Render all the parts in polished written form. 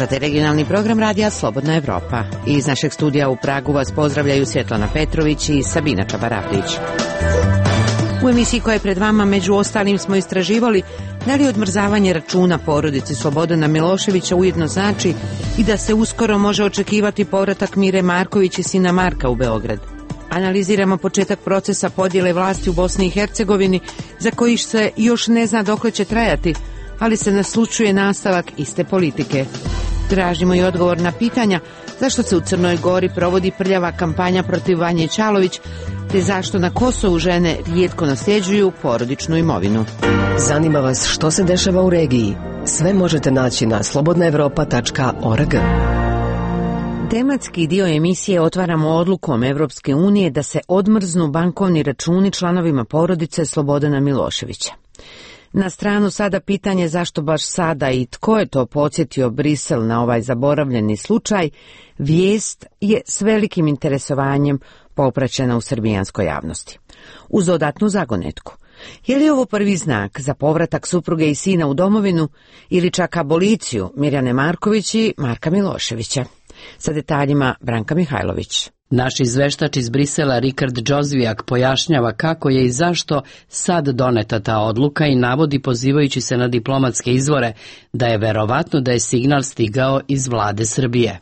Slušate regionalni program radija Slobodna Evropa. Iz našeg studija u Pragu vas pozdravljaju Svjetlana Petrović i Sabina Čabaravlić. U emisiji koja je pred vama među ostalim smo istraživali da li odmrzavanje računa porodici Slobodana Miloševića ujedno znači i da se uskoro može očekivati povratak Mire Marković i sina Marka u Beograd. Analiziramo početak procesa podjele vlasti u Bosni i Hercegovini, za koji se još ne zna dokle će trajati, ali se naslućuje nastavak iste politike. Tražimo i odgovor na pitanja zašto se u Crnoj Gori provodi prljava kampanja protiv Vanje Čalović, te zašto na Kosovu žene rijetko nasljeđuju porodičnu imovinu. Zanima vas što se dešava u regiji? Sve možete naći na slobodnaevropa.org. Tematski dio emisije otvaramo odlukom Evropske unije da se odmrznu bankovni računi članovima porodice Slobodana Miloševića. Na stranu sada pitanje zašto baš sada i tko je to podsjetio Brisel na ovaj zaboravljeni slučaj, vijest je s velikim interesovanjem popraćena u srbijanskoj javnosti. Uz dodatnu zagonetku. Je li ovo prvi znak za povratak supruge i sina u domovinu ili čak aboliciju Mirjane Marković i Marka Miloševića? Sa detaljima Branka Mihajlović. Naš izveštač iz Brisela Rikard Džozvijak pojašnjava kako je i zašto sad doneta ta odluka i navodi, pozivajući se na diplomatske izvore, da je verovatno da je signal stigao iz vlade Srbije.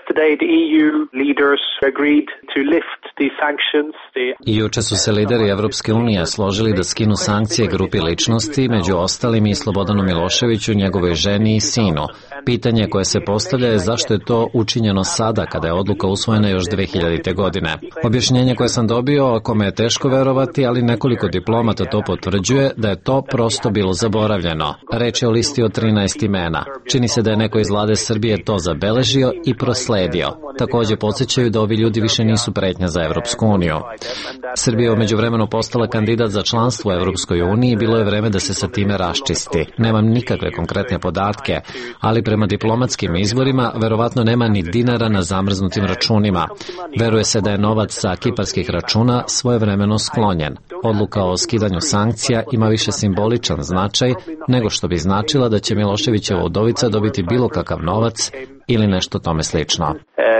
Juče su se lideri Evropske unije složili da skinu sankcije grupi ličnosti, među ostalim i Slobodanu Miloševiću, njegovoj ženi i sinu. Pitanje koje se postavlja je zašto je to učinjeno sada kada je odluka usvojena još 2000. godine. Objašnjenje koje sam dobio, kome je teško verovati, ali nekoliko diplomata to potvrđuje, da je to prosto bilo zaboravljeno. Reč je o listi od 13 imena. Čini se da je neko iz vlade Srbije to zabeležio i prosledio. Također podsjećaju da ovi ljudi više nisu pretnja za Evropsku uniju. Srbija je umeđuvremenu postala kandidat za članstvo u Evropskoj uniji i bilo je vreme da se sa time raščisti. Nemam nikakve konkretne podatke, ali prema diplomatskim izvorima verovatno nema ni dinara na zamrznutim računima. Veruje se da je novac sa kiparskih računa svojevremeno sklonjen. Odluka o skidanju sankcija ima više simboličan značaj nego što bi značila da će Miloševićeva udovica dobiti bilo kakav novac ili nešto tome slično.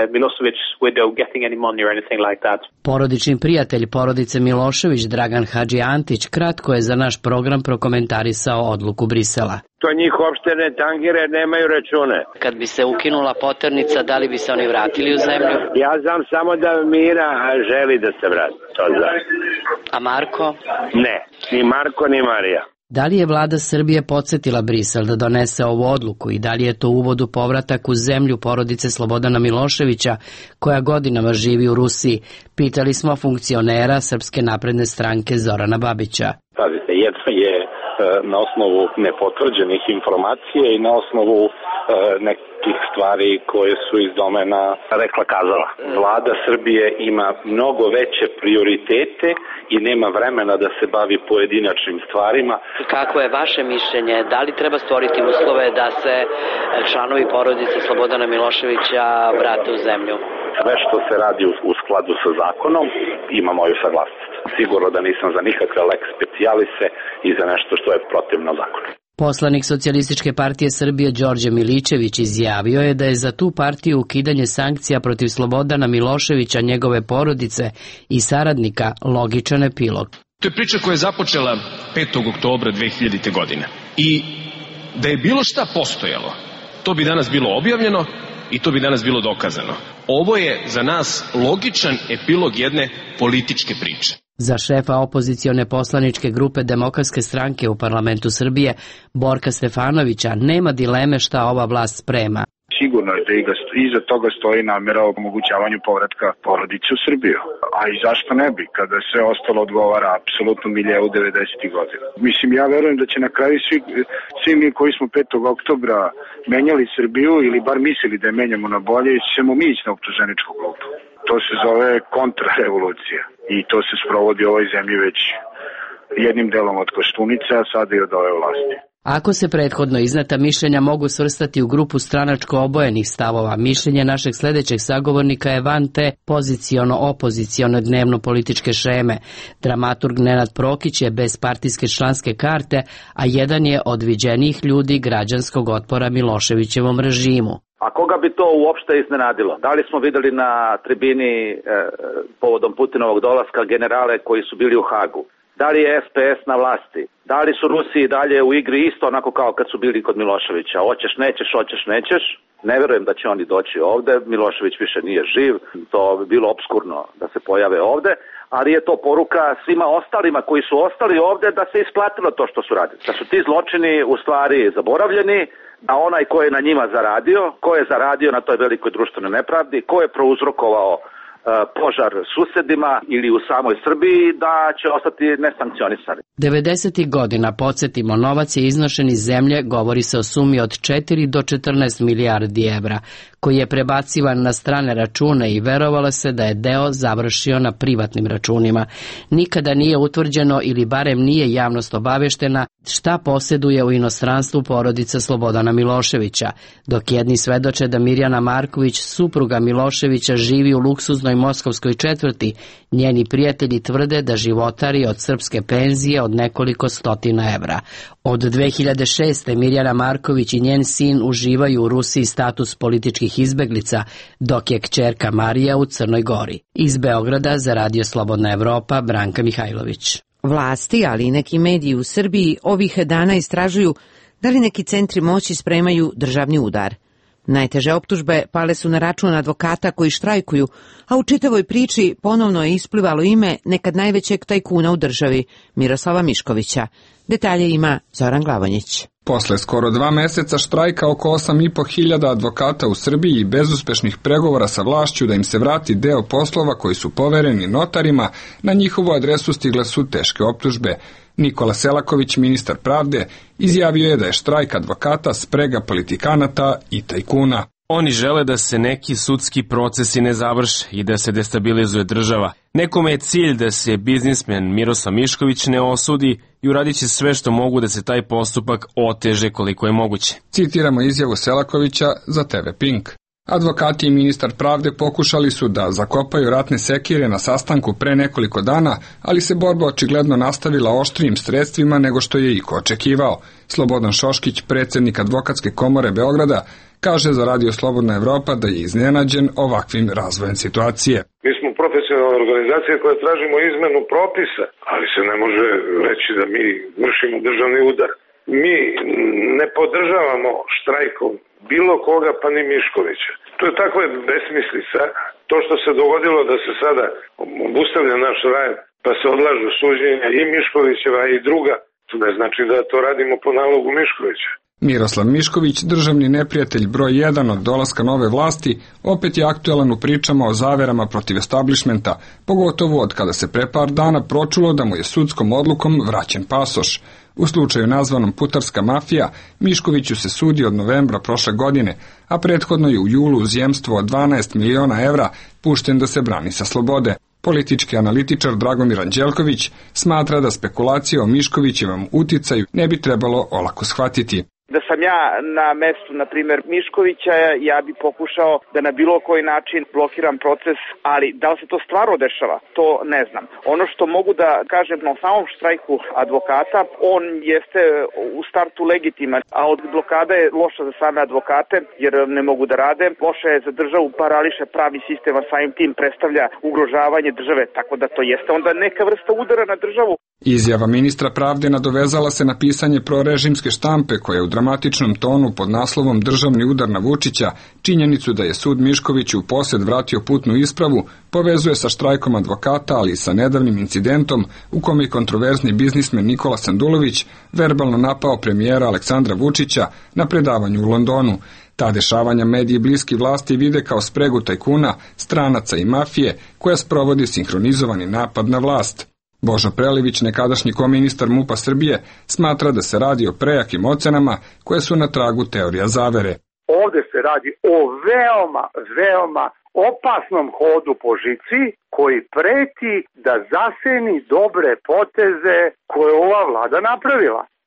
Porodični prijatelj porodice Milošević, Dragan Hadži Antić, kratko je za naš program prokomentarisao odluku Brisela. To njih uopšte ne tangira, nemaju račune. Kad bi se ukinula poternica, da li bi se oni vratili u zemlju? Ja znam samo da Mira želi da se vrati. To znam. A Marko? Ne, ni Marko ni Marija. Da li je vlada Srbije podsjetila Brisel da donese ovu odluku i da li je to uvod u povratak u zemlju porodice Slobodana Miloševića, koja godinama živi u Rusiji? Pitali smo funkcionera Srpske napredne stranke Zorana Babića. Pazite, jedno je na osnovu nepotvrđenih informacija i na osnovu nekih stvari koje su iz domena rekla kazala. Vlada Srbije ima mnogo veće prioritete i nema vremena da se bavi pojedinačnim stvarima. Kako je vaše mišljenje? Da li treba stvoriti uslove da se članovi porodice Slobodana Miloševića vrate u zemlju? Sve što se radi u skladu sa zakonom ima moju saglasnost. Sigurno da nisam za nikakve lex specialise i za nešto što je protivno zakonu. Poslanik Socijalističke partije Srbije Đorđe Milićević izjavio je da je za tu partiju ukidanje sankcija protiv Slobodana Miloševića, njegove porodice i saradnika logičan epilog. To je priča koja je započela 5. oktobra 2000. godine. I da je bilo šta postojalo, to bi danas bilo objavljeno i to bi danas bilo dokazano. Ovo je za nas logičan epilog jedne političke priče. Za šefa opozicione poslaničke grupe Demokratske stranke u parlamentu Srbije, Borka Stefanovića, nema dileme šta ova vlast sprema. Sigurno je da iza toga stoji namjera o omogućavanju povratka porodice u Srbiju. A i zašto ne bi, kada sve ostalo odgovara apsolutno miljevu 90. godina. Mislim, ja verujem da će na kraju svi mi koji smo 5. oktobra menjali Srbiju ili bar mislili da je menjamo na bolje, ćemo mi ići na optuženičku klupu. To se zove kontrarevolucija i to se sprovodi u ovoj zemlji već jednim delom od Koštunice, a sada i od ove vlasti. Ako se prethodno izneta mišljenja mogu svrstati u grupu stranačko obojenih stavova, mišljenje našeg sledećeg sagovornika je van te poziciono-opoziciono dnevno-političke šeme. Dramaturg Nenad Prokić je bez partijske članske karte, a jedan je od viđenijih ljudi građanskog otpora Miloševićevom režimu. A koga bi to uopšte iznenadilo? Da li smo videli na tribini povodom Putinovog dolaska generale koji su bili u Hagu? Da li je SPS na vlasti? Da li su Rusi i dalje u igri isto onako kao kad su bili kod Miloševića? Hoćeš, nećeš. Ne verujem da će oni doći ovde. Milošević više nije živ. To bi bilo obskurno da se pojave ovde. Ali je to poruka svima ostalima koji su ostali ovde da se isplatilo to što su radili. Da su ti zločini u stvari zaboravljeni, a onaj ko je na njima zaradio, ko je zaradio na toj velikoj društvenoj nepravdi, ko je prouzrokovao požar susedima ili u samoj Srbiji, da će ostati nesankcionisani. 90. godina, podsjetimo, novac je iznošen iz zemlje, govori se o sumi od 4 do 14 milijardi evra, koji je prebacivan na strane račune i verovalo se da je deo završio na privatnim računima. Nikada nije utvrđeno ili barem nije javnost obaveštena šta posjeduje u inostranstvu porodica Slobodana Miloševića, dok jedni svedoče da Mirjana Marković, supruga Miloševića, živi u luksuznoj moskovskoj četvrti, njeni prijatelji tvrde da životari od srpske penzije od nekoliko stotina evra. Od 2006. Mirjana Marković i njen sin uživaju u Rusiji status političkih izbeglica, dok je kćerka Marija u Crnoj Gori. Iz Beograda za Radio Slobodna Evropa, Branka Mihajlović. Vlasti, ali i neki mediji u Srbiji ovih dana istražuju da li neki centri moći spremaju državni udar. Najteže optužbe pale su na račun advokata koji štrajkuju, a u čitavoj priči ponovno je isplivalo ime nekad najvećeg tajkuna u državi, Miroslava Miškovića. Detalje ima Zoran Glavonjić. Posle skoro 2 meseca štrajka oko 8.500 advokata u Srbiji i bezuspešnih pregovora sa vlašću da im se vrati deo poslova koji su povereni notarima, na njihovu adresu stigle su teške optužbe. Nikola Selaković, ministar pravde, izjavio je da je štrajk advokata sprega politikanata i tajkuna. Oni žele da se neki sudski procesi ne završe i da se destabilizuje država. Nekome je cilj da se biznismen Miroslav Mišković ne osudi i uradit će sve što mogu da se taj postupak oteže koliko je moguće. Citiramo izjavu Selakovića za TV Pink. Advokati i ministar pravde pokušali su da zakopaju ratne sekire na sastanku pre nekoliko dana, ali se borba očigledno nastavila oštrijim sredstvima nego što je iko očekivao. Slobodan Šoškić, predsjednik Advokatske komore Beograda, kaže za Radio Slobodna Evropa da je iznenađen ovakvim razvojem situacije. Mi smo profesionalna organizacija koja tražimo izmenu propisa, ali se ne može reći da mi vršimo državni udar. Mi ne podržavamo štrajkom bilo koga, pa ni Miškovića. To je takva besmislica. To što se dogodilo da se sada obustavlja naš rad, pa se odlažu suđenja i Miškovićeva i druga, to ne znači da to radimo po nalogu Miškovića. Miroslav Mišković, državni neprijatelj broj 1 od dolaska nove vlasti, opet je aktuelan u pričama o zaverama protiv establishmenta, pogotovo od kada se pre par dana pročulo da mu je sudskom odlukom vraćen pasoš. U slučaju nazvanom putarska mafija, Miškoviću se sudi od novembra prošle godine, a prethodno je u julu uz jemstvo od 12 miliona evra pušten da se brani sa slobode. Politički analitičar Dragomir Anđelković smatra da spekulacije o Miškovićevom uticaju ne bi trebalo olako shvatiti. Da sam ja na mestu, na primjer, Miškovića, ja bi pokušao da na bilo koji način blokiram proces, ali da li se to stvarno dešava, to ne znam. Ono što mogu da kažem na samom štrajku advokata, on jeste u startu legitiman, a od blokada je loša za same advokate, jer ne mogu da rade. Loša je za državu, parališe pravni sistem, a samim tim predstavlja ugrožavanje države, tako da to jeste onda neka vrsta udara na državu. Izjava ministra pravde nadovezala se na pisanje prorežimske štampe koja u dramatičnom tonu pod naslovom Državni udar na Vučića činjenicu da je sud Miškoviću u posjed vratio putnu ispravu povezuje sa štrajkom advokata, ali i sa nedavnim incidentom u kome je kontroverzni biznismen Nikola Sandulović verbalno napao premijera Aleksandra Vučića na predavanju u Londonu. Ta dešavanja mediji bliski vlasti vide kao spregu tajkuna, stranaca i mafije koja sprovodi sinhronizovani napad na vlast. Božo Prelević, nekadašnji koministar MUP-a Srbije, smatra da se radi o prejakim ocenama koje su na tragu teorija zavere. Ovde se radi o veoma opasnom hodu po žici koji preti da zaseni dobre poteze koje ova vlada napravila.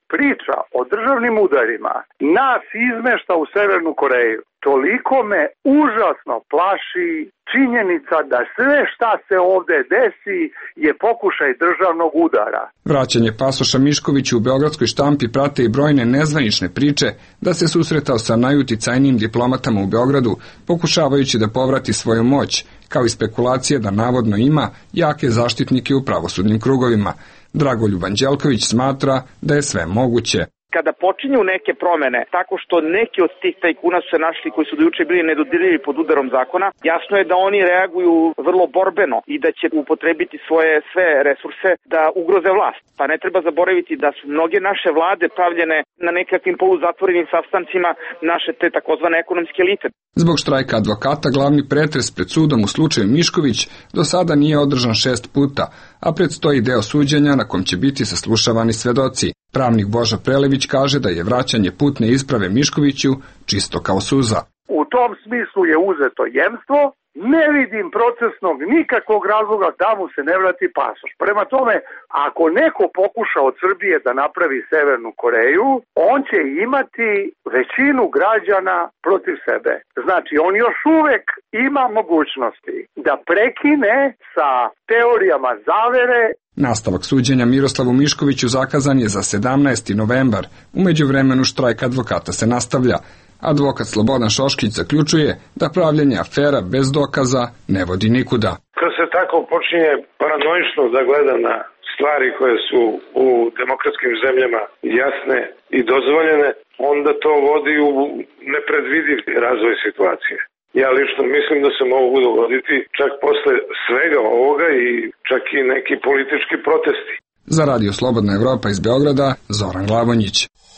priča o državnim udarima nas izmešta u Severnu Koreju. Toliko me užasno plaši činjenica da sve šta se ovde desi je pokušaj državnog udara. Vraćanje pasoša Miškoviću u beogradskoj štampi prate i brojne nezvanične priče da se susretao sa najuticajnijim diplomatama u Beogradu, pokušavajući da povrati svoju moć, kao i spekulacije da navodno ima jake zaštitnike u pravosudnim krugovima. Dragoljub Anđelković smatra da je sve moguće. Kada počinju neke promene, tako što neki od tih tajkuna su se našli koji su do juče bili nedodirljivi pod udarom zakona, jasno je da oni reaguju vrlo borbeno i da će upotrebiti svoje sve resurse da ugroze vlast. Pa ne treba zaboraviti da su mnoge naše vlade pravljene na nekakvim poluzatvorenim sastancima naše te takozvane ekonomske elite. Zbog štrajka advokata glavni pretres pred sudom u slučaju Mišković do sada nije održan 6 puta, a predstoji deo suđenja na kom će biti saslušavani svedoci. Pravnik Boža Prelević kaže da je vraćanje putne isprave Miškoviću čisto kao suza. U tom smislu je uzeto jemstvo, ne vidim procesnog nikakvog razloga da mu se ne vrati pasoš. Prema tome, ako neko pokuša od Srbije da napravi Severnu Koreju, on će imati većinu građana protiv sebe. Znači, on još uvek ima mogućnosti da prekine sa teorijama zavere. Nastavak suđenja Miroslavu Miškoviću zakazan je za 17. novembar. U međuvremenu štrajk advokata se nastavlja. Advokat Slobodan Šoškić zaključuje da pravljenje afera bez dokaza ne vodi nikuda. Kad se tako počinje paranoično da gleda na stvari koje su u demokratskim zemljama jasne i dozvoljene, onda to vodi u nepredvidiv razvoj situacije. Ja lično mislim da se mogu dogoditi čak posle svega ovoga i čak i neki politički protesti. Za Radio Slobodna Evropa iz Beograda, Zoran Glavonjić.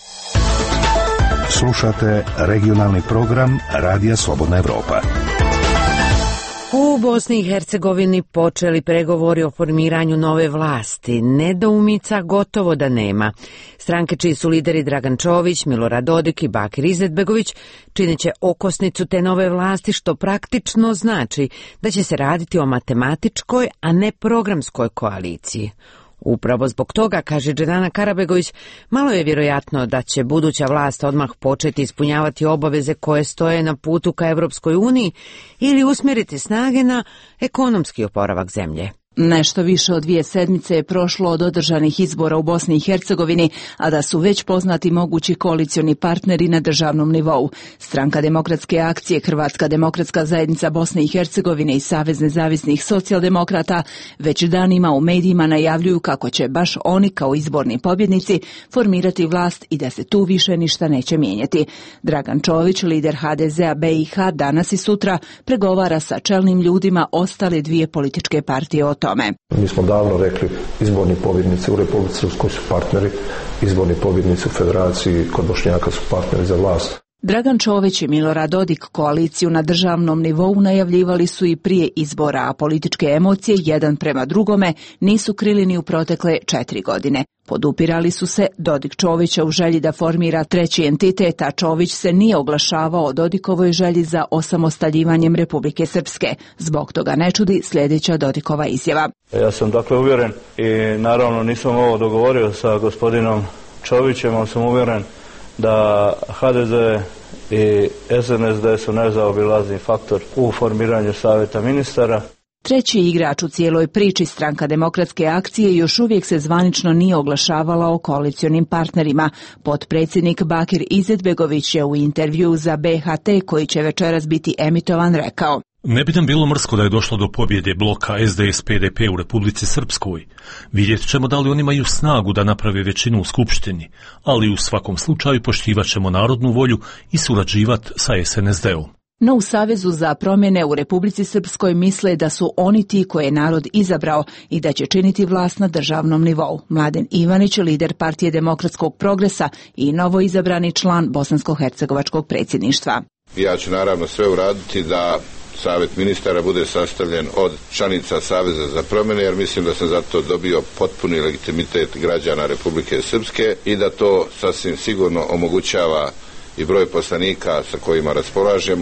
Slušate regionalni program Radija Slobodna Evropa. U Bosni i Hercegovini počeli pregovori o formiranju nove vlasti. Nedoumica gotovo da nema. Stranke čiji su lideri Dragan Čović, Milorad Dodik i Bakir Izetbegović čineće okosnicu te nove vlasti, što praktično znači da će se raditi o matematičkoj, a ne programskoj koaliciji. Upravo zbog toga, kaže Dženana Karabegović, malo je vjerojatno da će buduća vlast odmah početi ispunjavati obaveze koje stoje na putu ka Evropskoj uniji ili usmjeriti snage na ekonomski oporavak zemlje. Nešto više od 2 sedmice je prošlo od održanih izbora u Bosni i Hercegovini, a da su već poznati mogući koalicioni partneri na državnom nivou. Stranka demokratske akcije, Hrvatska demokratska zajednica Bosne i Hercegovine i Savez nezavisnih socijaldemokrata već danima u medijima najavljuju kako će baš oni kao izborni pobjednici formirati vlast i da se tu više ništa neće mijenjati. Dragan Čović, lider HDZ-a BiH, danas i sutra pregovara sa čelnim ljudima ostale 2 političke partije o tome. Mi smo davno rekli, izborni pobjednici u Republici Srpskoj su partneri, izborni pobjednici u Federaciji kod Bošnjaka su partneri za vlast. Dragan Čović i Milorad Dodik koaliciju na državnom nivou najavljivali su i prije izbora, a političke emocije jedan prema drugome nisu krili ni u protekle 4 godine. Podupirali su se Dodik Čovića u želji da formira treći entitet, a Čović se nije oglašavao o Dodikovoj želji za osamostaljivanjem Republike Srpske. Zbog toga ne čudi sljedeća Dodikova izjava. Ja sam dakle uvjeren i naravno nisam ovo dogovorio sa gospodinom Čovićem, ali sam uvjeren da HDZ i SNSD su nezaobilazni faktor u formiranju savjeta ministara. Treći igrač u cijeloj priči, Stranka demokratske akcije, još uvijek se zvanično nije oglašavala o koalicionim partnerima. Potpredsjednik Bakir Izetbegović je u intervju za BHT, koji će večeras biti emitovan, rekao: Ne bi nam bilo mrsko da je došlo do pobjede bloka SDS-PDP u Republici Srpskoj. Vidjet ćemo da li oni imaju snagu da naprave većinu u Skupštini, ali u svakom slučaju poštivat ćemo narodnu volju i surađivat sa SNSD-om. No u Savezu za promjene u Republici Srpskoj misle da su oni ti koje je narod izabrao i da će činiti vlast na državnom nivou. Mladen Ivanić, lider Partije demokratskog progresa i novo izabrani član bosansko-hercegovačkog predsjedništva. Ja ću naravno sve uraditi da Savet ministara bude sastavljen od članica Saveza za promjene, jer mislim da sam zato dobio potpuni legitimitet građana Republike Srpske i da to sasvim sigurno omogućava i broj poslanika sa kojima raspolažemo.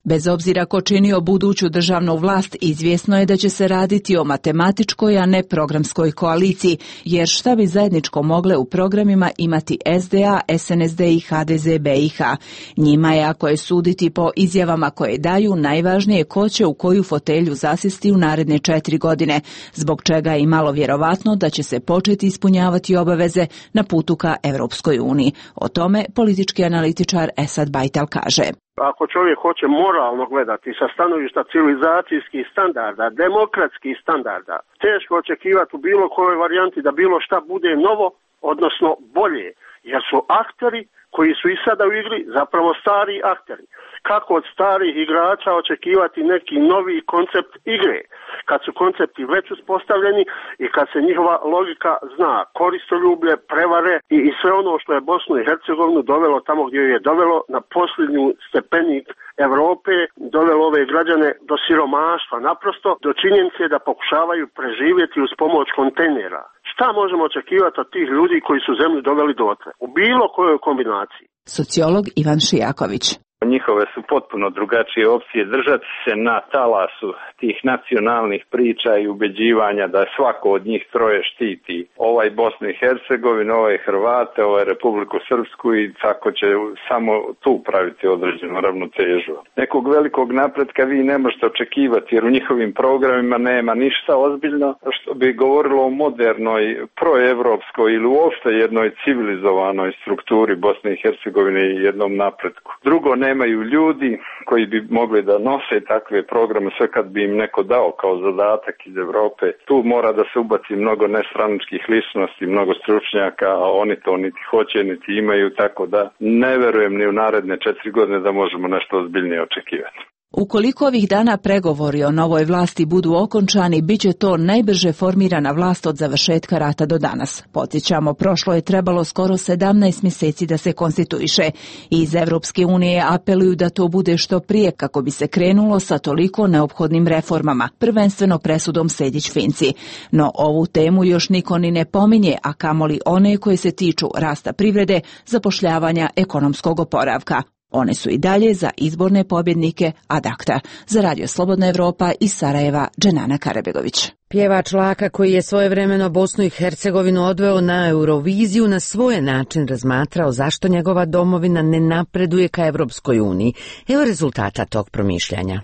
Bez obzira ko činio buduću državnu vlast, izvjesno je da će se raditi o matematičkoj, a ne programskoj koaliciji, jer šta bi zajedničko mogle u programima imati SDA, SNSD i HDZ BiH. Njima je, ako je suditi po izjavama koje daju, najvažnije ko će u koju fotelju zasjesti u naredne 4 godine, zbog čega je i malo vjerovatno da će se početi ispunjavati obaveze na putu ka Europskoj uniji. O tome politički analitičar Esad Bajtal kaže. Ako čovjek hoće moralno gledati sa stanovišta civilizacijskih standarda, demokratskih standarda, teško očekivati u bilo kojoj varijanti da bilo šta bude novo, odnosno bolje, jer su akteri koji su i sada u igri zapravo stari akteri. Kako od starih igrača očekivati neki novi koncept igre, kad su koncepti već uspostavljeni i kad se njihova logika zna, koristoljublje, prevare i sve ono što je Bosnu i Hercegovinu dovelo tamo gdje je dovelo na posljednju stepenik Europe, dovelo ove građane do siromaštva, naprosto do činjenice da pokušavaju preživjeti uz pomoć kontejnera. Šta možemo očekivati od tih ljudi koji su zemlju doveli dotle? U bilo kojoj kombinaciji. Sociolog Ivan Šijaković. Njihove su potpuno drugačije opcije držati se na talasu tih nacionalnih priča i ubeđivanja da svako od njih troje štiti ovaj Bosnu i Hercegovinu, ovaj Hrvate, ovaj Republiku Srpsku i tako će samo tu praviti određenu ravnotežu. Nekog velikog napretka vi ne možete očekivati jer u njihovim programima nema ništa ozbiljno što bi govorilo o modernoj, proevropskoj ili uopšte jednoj civilizovanoj strukturi Bosne i Hercegovine i jednom napretku. Drugo, nemaju ljudi koji bi mogli da nose takve programe sve kad bi im neko dao kao zadatak iz Europe. Tu mora da se ubaci mnogo nestranačkih ličnosti, mnogo stručnjaka, a oni to niti hoće, niti imaju, tako da ne verujem ni u naredne 4 godine da možemo nešto ozbiljnije očekivati. Ukoliko ovih dana pregovori o novoj vlasti budu okončani, bit će to najbrže formirana vlast od završetka rata do danas. Podsjećamo, prošlo je trebalo skoro 17 mjeseci da se konstituiše. Iz Europske unije apeluju da to bude što prije kako bi se krenulo sa toliko neophodnim reformama, prvenstveno presudom Sejdić-Finci. No ovu temu još niko ni ne pominje, a kamoli one koje se tiču rasta privrede, zapošljavanja, ekonomskog oporavka. One su i dalje za izborne pobjednike ad acta. Za Radio Slobodna Evropa iz Sarajeva, Dženana Karabegović. Pjevač Laka, koji je svojevremeno Bosnu i Hercegovinu odveo na Euroviziju, na svoj način razmatrao zašto njegova domovina ne napreduje ka Evropskoj uniji. Evo rezultata tog promišljanja.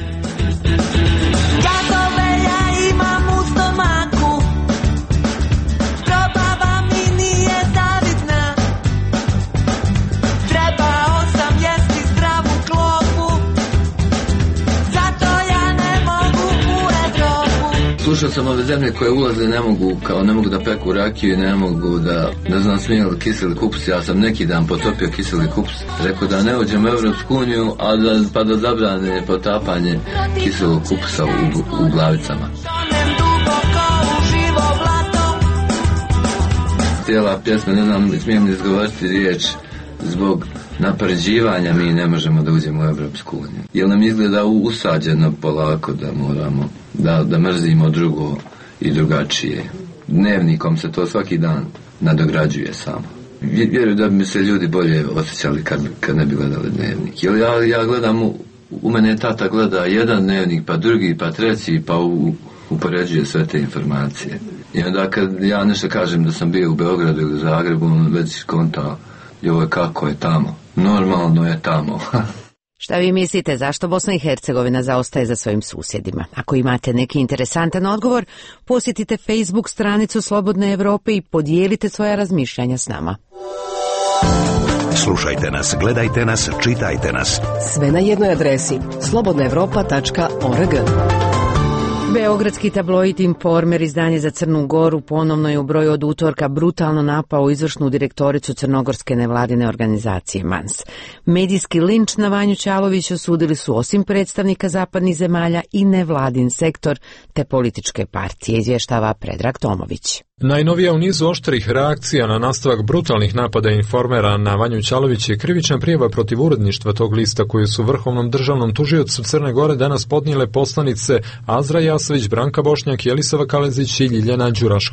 Slušao sam ove zemlje koje ulaze ne mogu da peku rakiju i ne mogu da znam smijeli kiseli kupus. Ja sam neki dan potopio kiseli kupus. Rekao da ne uđem u Evropsku uniju, pa da zabrane potapanje kiselog kupusa u glavicama. Cijela pjesma, ne znam, smijem li izgovoriti riječ, zbog napređivanja mi ne možemo da uđemo u Evropsku uniju. Jer nam izgleda usađeno polako da moramo da mrzimo drugo i drugačije. Dnevnikom se to svaki dan nadograđuje samo. Vjerujem da bi se ljudi bolje osjećali kad ne bi gledali dnevnik. Jer ja gledam, u mene tata gleda jedan dnevnik, pa drugi, pa treći, pa upoređuje sve te informacije. I onda kad ja nešto kažem da sam bio u Beogradu ili Zagrebu, on već kontao, joj kako je tamo. Normalno je tamo. Šta vi mislite, zašto Bosna i Hercegovina zaostaje za svojim susjedima? Ako imate neki interesantan odgovor, posjetite Facebook stranicu Slobodne Evrope i podijelite svoja razmišljanja s nama. Slušajte nas, gledajte nas, čitajte nas. Sve na jednoj adresi slobodnaevropa.org. Beogradski tabloid Informer, izdanje za Crnu Goru, ponovno je u broju od utorka brutalno napao izvršnu direktoricu crnogorske nevladine organizacije MANS. Medijski linč na Vanju Ćalović osudili su osim predstavnika zapadnih zemalja i nevladin sektor te političke partije, izvještava Predrag Tomović. Najnovija u nizu oštrih reakcija na nastavak brutalnih napada Informera na Vanju Ćalović je krivična prijava protiv uredništva tog lista koju su Vrhovnom državnom tužiocu Crne Gore danas podnijele poslanice Azra Jasović, Branka Bošnjak, Jelisava Kalezić i Ljiljana Đurašković.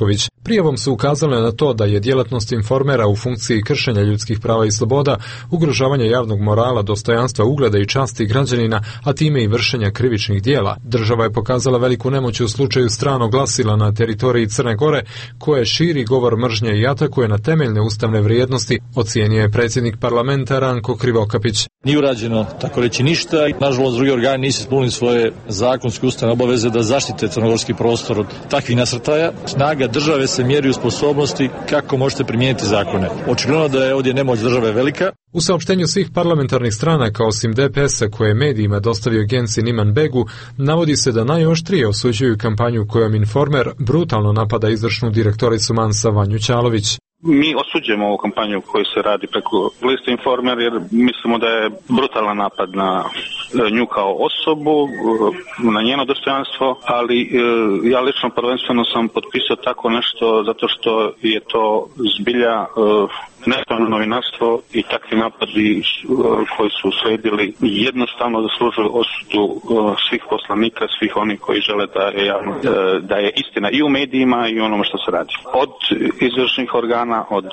Prijavom su ukazale na to da je djelatnost informera u funkciji kršenja ljudskih prava i sloboda, ugrožavanja javnog morala, dostojanstva, ugleda i časti građanina, a time i vršenja krivičnih dijela. Država je pokazala veliku nemoć u slučaju stranog glasila na teritoriji Crne Gore, koje širi govor mržnje i atakuje na temeljne ustavne vrijednosti, ocijenio je predsjednik parlamenta Ranko Krivokapić. Nije urađeno tako reći ništa i nažalost drugi organi nisu ispunili svoje zakonske ustavne obaveze da zaštite crnogorski prostor od takvih nasrtaja. Snaga države se mjeri u sposobnosti kako možete primijeniti zakone. Očigledno da je ovdje nemoć države velika. U saopštenju svih parlamentarnih stranaka osim DPS-a koje je medijima dostavio Gensin Imanbegu, navodi se da najoštrije osuđuju kampanju kojom Informer brutalno napada izvršnu direktoricu Mansa Vanju Ćalović. Mi osuđujemo ovu kampanju koju se radi preko liste Informer jer mislimo da je brutalan napad na nju kao osobu, na njeno dostojanstvo, ali ja lično prvenstveno sam potpisao tako nešto zato što je to zbilja nespravno novinarstvo i takvi napadi koji su usledili jednostavno zaslužuju osudu svih poslanika, svih onih koji žele da je istina i u medijima i u onome što se radi. Od izvršnih organa, od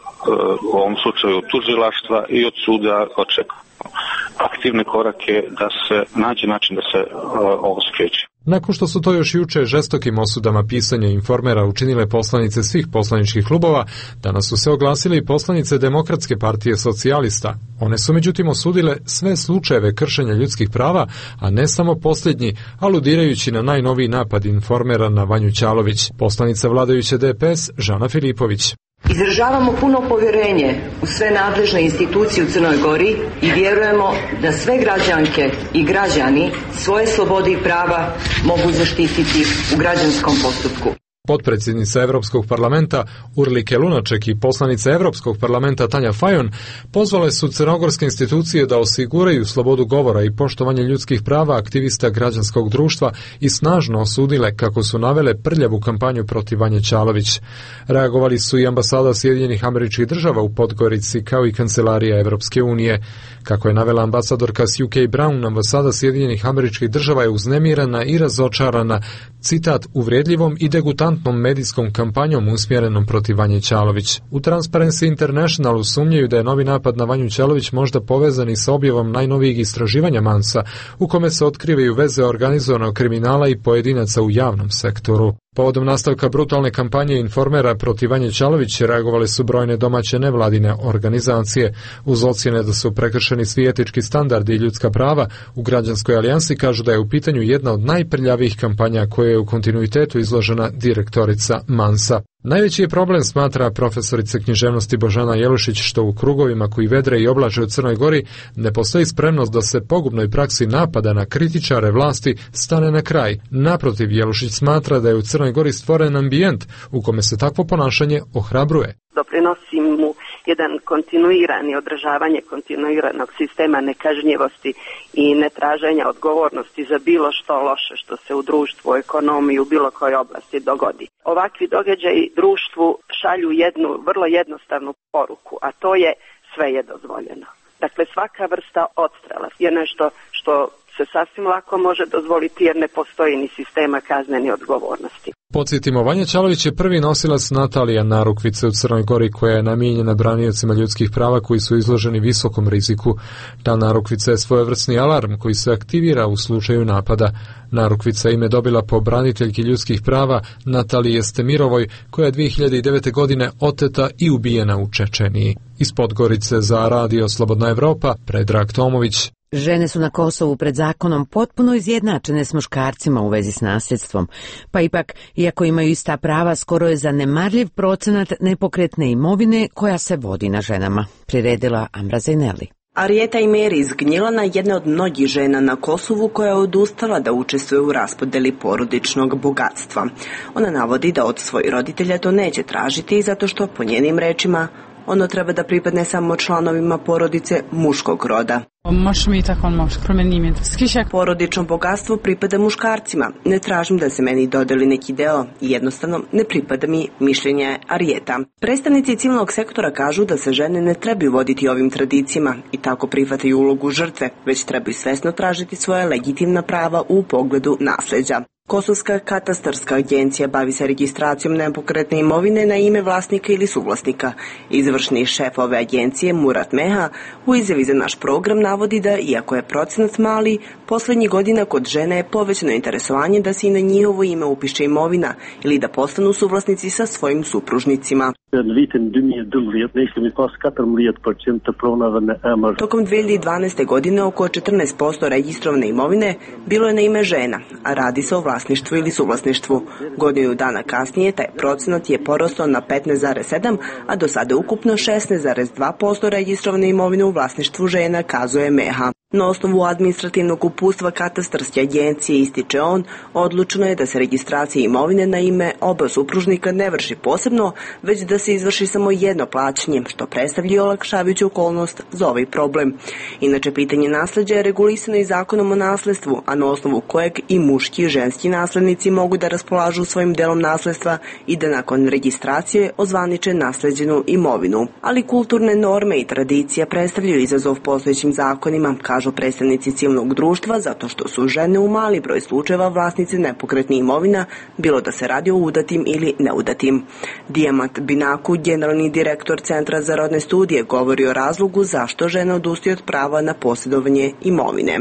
u ovom slučaju tužilaštva i od suda očekujemo aktivne korake da se nađe način da se ovo spriječi. Nakon što su to još juče žestokim osudama pisanja Informera učinile poslanice svih poslaničkih klubova, danas su se oglasile i poslanice Demokratske partije socijalista. One su međutim osudile sve slučajeve kršenja ljudskih prava, a ne samo posljednji, aludirajući na najnoviji napad Informera na Vanju Ćalović. Poslanica vladajuće DPS Žana Filipović. Izražavamo puno povjerenje u sve nadležne institucije u Crnoj Gori i vjerujemo da sve građanke i građani svoje slobode i prava mogu zaštititi u građanskom postupku. Potpredsjednica Europskog parlamenta Urlike Lunaček i poslanica Europskog parlamenta Tanja Fajon pozvale su crnogorske institucije da osiguraju slobodu govora i poštovanje ljudskih prava aktivista građanskog društva i snažno osudile kako su navele prljavu kampanju protiv Vanje Ćalović. Reagovali su i ambasada Sjedinjenih Američkih Država u Podgorici kao i kancelarija Evropske unije. Kako je navela ambasadorka s UK Brown, ambasada Sjedinjenih Američkih Država je uznemirana i razočarana, citat, uvredljivom i degutantnom medijskom kampanjom usmjerenom protiv Vanje Ćalović. U Transparency Internationalu sumnjaju da je novi napad na Vanju Ćalović možda povezan i sa objavom najnovijeg istraživanja Mansa, u kome se otkrivaju veze organizovanog kriminala i pojedinaca u javnom sektoru. Povodom nastavka brutalne kampanje Informera protiv Vanje Ćalović reagovale su brojne domaće nevladine organizacije. Uz ocjene da su prekršeni svi etički standardi i ljudska prava, u Građanskoj alijansi kažu da je u pitanju jedna od najprljavijih kampanja koja je u kontinuitetu izložena direktorica Mansa. Najveći je problem, smatra profesorica književnosti Božana Jelušić, što u krugovima koji vedre i oblače u Crnoj Gori ne postoji spremnost da se pogubnoj praksi napada na kritičare vlasti stane na kraj. Naprotiv, Jelušić smatra da je u Crnoj Gori stvoren ambijent u kome se takvo ponašanje ohrabruje. Doprinosi mu jedan kontinuirani održavanje kontinuiranog sistema nekažnjivosti i netraženja odgovornosti za bilo što loše što se u društvu, ekonomiji, u bilo kojoj oblasti dogodi. Ovakvi događaji društvu šalju jednu vrlo jednostavnu poruku, a to je sve je dozvoljeno. Dakle, svaka vrsta odstrela je nešto što se sasvim lako može dozvoliti jer ne postoji ni sistema kaznene odgovornosti. Podsjetimo, Vanja Ćalović je prvi nosilac Natalija narukvice u Crnoj Gori koja je namijenjena braniocima ljudskih prava koji su izloženi visokom riziku. Ta narukvica je svojevrsni alarm koji se aktivira u slučaju napada. Narukvica ime dobila po braniteljki ljudskih prava Natalije Stemirovoj koja je 2009. godine oteta i ubijena u Čečeniji. Iz Podgorice za Radio Slobodna Evropa, Predrag Tomović. Žene su na Kosovu pred zakonom potpuno izjednačene s muškarcima u vezi s nasljedstvom. Pa ipak, iako imaju ista prava, skoro je zanemarljiv procenat nepokretne imovine koja se vodi na ženama, priredila Amra Zajneli. Arijeta Imeri iz Gnjilana jedna od mnogih žena na Kosovu koja je odustala da učestvuje u raspodjeli porodičnog bogatstva. Ona navodi da od svojih roditelja to neće tražiti zato što, po njenim rečima, ono treba da pripadne samo članovima porodice muškog roda. Porodično bogatstvo pripada muškarcima. Ne tražim da se meni dodeli neki deo i jednostavno ne pripada mi, mišljenje Arijeta. Predstavnici civilnog sektora kažu da se žene ne trebaju voditi ovim tradicijama i tako prihvataju ulogu žrtve, već trebaju svesno tražiti svoje legitimna prava u pogledu nasljeđa. Kosovska katastarska agencija bavi se registracijom nepokretne imovine na ime vlasnika ili suvlasnika. Izvršni šef ove agencije, Murat Meha, u izjavi za naš program navodi da, iako je procenat mali, poslednjih godina kod žene je povećano interesovanje da se i na njihovo ime upiše imovina ili da postanu suvlasnici sa svojim supružnicima. Tokom 2012. godine oko 14% registrovane imovine bilo je na ime žena, a radi se o vlasništvu ili suvlasništvu. Godinu dana kasnije taj procenat je porastao na 15,7, a do sada ukupno 16,2% registrovane imovine u vlasništvu žena, kazuje Meha. Na osnovu administrativnog uputstva katastarske agencije, ističe on, odlučeno je da se registracija imovine na ime oba supružnika ne vrši posebno, već da se izvrši samo jedno plaćanje, što predstavlja olakšavajuću okolnost za ovaj problem. Inače, pitanje nasleđa je regulisano i zakonom o nasledstvu, a na osnovu kojeg i muški i ženski naslednici mogu da raspolažu svojim delom nasledstva i da nakon registracije ozvaniče nasleđenu imovinu. Ali kulturne norme i tradicija predstavljaju izazov postojećim zakonima, kažu predstavnici civilnog društva, zato što su žene u mali broj slučajeva vlasnice nepokretnih imovina, bilo da se radi o udatim ili neudatim. Dijamat Binaku, generalni direktor Centra za rodne studije, govori o razlogu zašto žene odustaju od prava na posjedovanje imovine.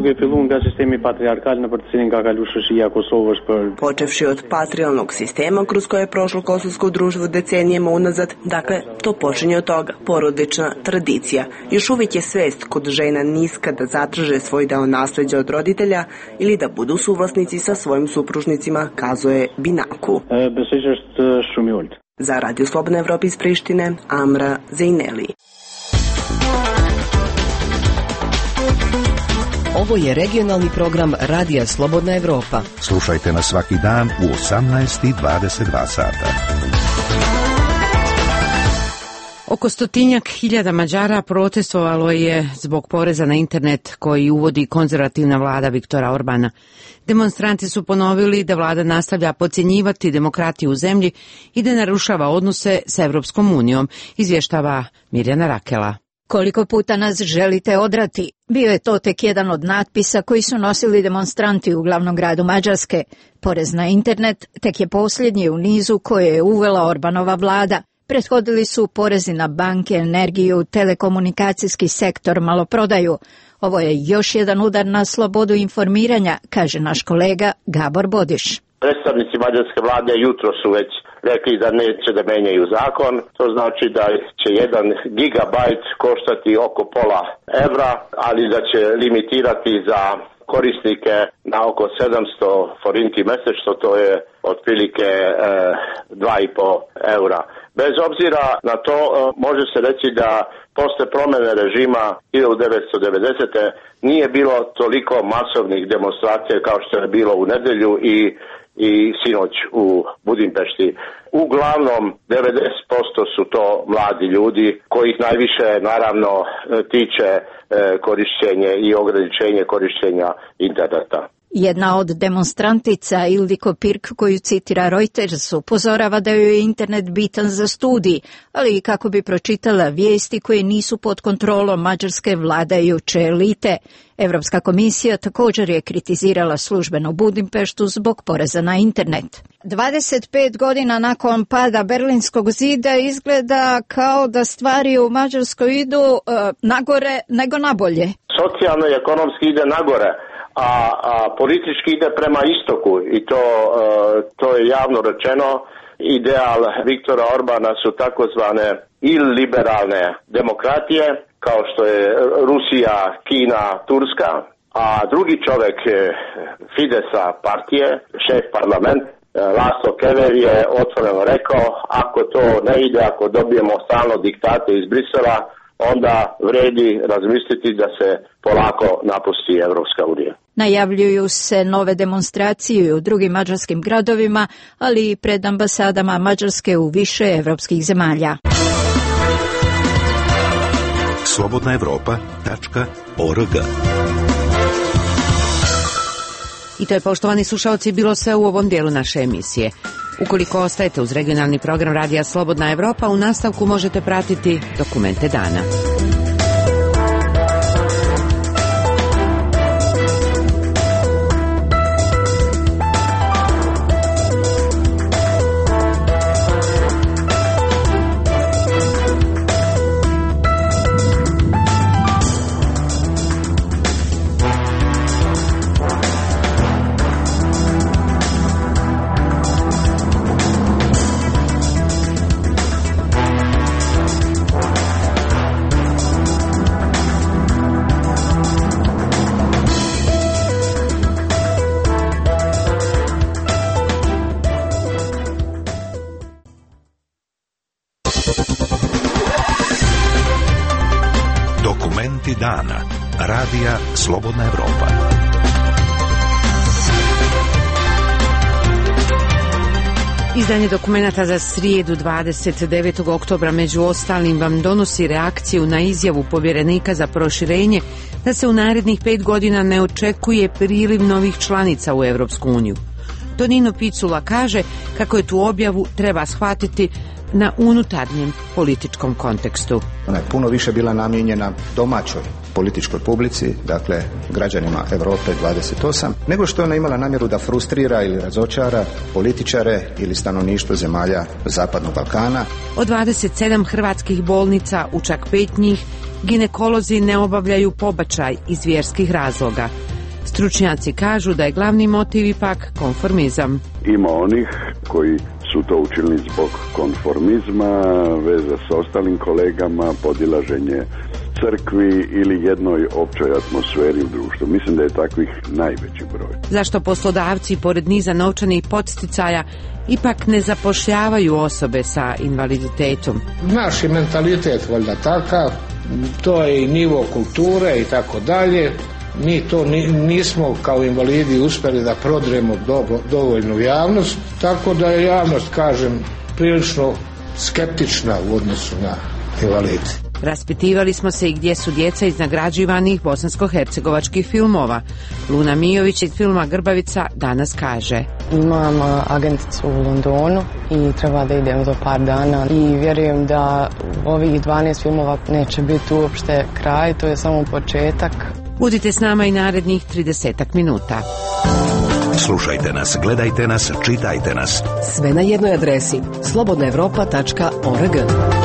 Počevši od patrijarhalnog sistema kroz koje je prošlo kosovsko društvo decenijama unazad, dakle, to počinje od toga, porodična tradicija. Još uvijek je svest kod žena niska da zatraže svoj deo nasleđa od roditelja ili da budu suvlasnici sa svojim supružnicima, kazuje Binaku. Za Radio Slobodna Evropa iz Prištine, Amra Zejneli. Ovo je regionalni program Radija Slobodna Evropa. Slušajte nas svaki dan u 18:22 sata. Oko 100.000 Mađara protestovalo je zbog poreza na internet koji uvodi konzervativna vlada Viktora Orbana. Demonstranti su ponovili da vlada nastavlja podcjenjivati demokratiju u zemlji i da narušava odnose sa Evropskom unijom, izvještava Mirjana Rakela. Koliko puta nas želite odrati? Bio je to tek jedan od natpisa koji su nosili demonstranti u glavnom gradu Mađarske. Porez na internet tek je posljednji u nizu koje je uvela Orbanova vlada. Prethodili su porezi na banke, energiju, telekomunikacijski sektor, maloprodaju. Ovo je još jedan udar na slobodu informiranja, kaže naš kolega Gabor Bodiš. Predstavnici mađarske vlade jutro su već rekli da neće da menjaju zakon. To znači da će 1 gigabajt koštati oko pola evra, ali da će limitirati za korisnike na oko 700 forinti mesečno, to je otprilike 2,5 eura. Bez obzira na to, može se reći da posle promene režima 1990. nije bilo toliko masovnih demonstracija kao što je bilo u nedelju i sinoć u Budimpešti. Uglavnom 90% su to mladi ljudi kojih najviše naravno tiče korišćenje i ograničenje korištenja interneta. Jedna od demonstrantica Ildiko Pirk, koju citira Reuters, upozorava da joj je internet bitan za studij, ali i kako bi pročitala vijesti koje nisu pod kontrolom mađarske vladajuće elite. Evropska komisija također je kritizirala službenu Budimpeštu zbog poreza na internet. 25 godina nakon pada Berlinskog zida izgleda kao da stvari u Mađarskoj idu nagore nego nabolje. Socijalno i ekonomski ide nagore, a politički ide prema istoku i to je javno rečeno. Ideal Viktora Orbana su takozvane iliberalne demokratije, kao što je Rusija, Kina, Turska, a drugi čovjek Fidesa partije, šef parlament, Laszlo Kever je otvoreno rekao, ako to ne ide, ako dobijemo stalno diktate iz Brisela, onda vredi razmisliti da se polako napusti Evropska unija. Najavljuju se nove demonstracije u drugim mađarskim gradovima, ali i pred ambasadama Mađarske u više evropskih zemalja. slobodnaevropa.org. I to je, poštovani slušalci, bilo sve u ovom dijelu naše emisije. Ukoliko ostajete uz regionalni program Radija Slobodna Evropa, u nastavku možete pratiti dokumente dana. dana. Radija Slobodna Evropa. Izdanje dokumenata za srijedu 29. oktobra među ostalim vam donosi reakciju na izjavu povjerenika za proširenje da se u narednih 5 godina ne očekuje priliv novih članica u Europsku uniju. Tonino Picula kaže kako je tu objavu treba shvatiti na unutarnjem političkom kontekstu. Ona je puno više bila namijenjena domaćoj političkoj publici, dakle građanima Europe 28, nego što je ona imala namjeru da frustrira ili razočara političare ili stanovništvo zemalja Zapadnog Balkana. Od 27 hrvatskih bolnica u čak 5 njih ginekolozi ne obavljaju pobačaj iz vjerskih razloga. Stručnjaci kažu da je glavni motiv ipak konformizam. Ima onih koji su to učinili zbog konformizma, veza s ostalim kolegama, podilaženje crkvi ili jednoj općoj atmosferi u društvu. Mislim da je takvih najveći broj. Zašto poslodavci, pored niza novčanih podsticaja, ipak ne zapošljavaju osobe sa invaliditetom? Naš je mentalitet valjda takav, to je i nivo kulture i tako dalje. Mi to nismo kao invalidi uspjeli da prodremo dovoljnu javnost, tako da je javnost, kažem, prilično skeptična u odnosu na invalide. Raspitivali smo se i gdje su djeca iz nagrađivanih bosansko-hercegovačkih filmova. Luna Mijović iz filma Grbavica danas kaže: Imam agenticu u Londonu i treba da idem za par dana i vjerujem da ovih 12 filmova neće biti uopšte kraj, to je samo početak. Budite s nama i narednih 30 minuta. Slušajte nas, gledajte nas, čitajte nas. Sve na jednoj adresi slobodnaevropa.org.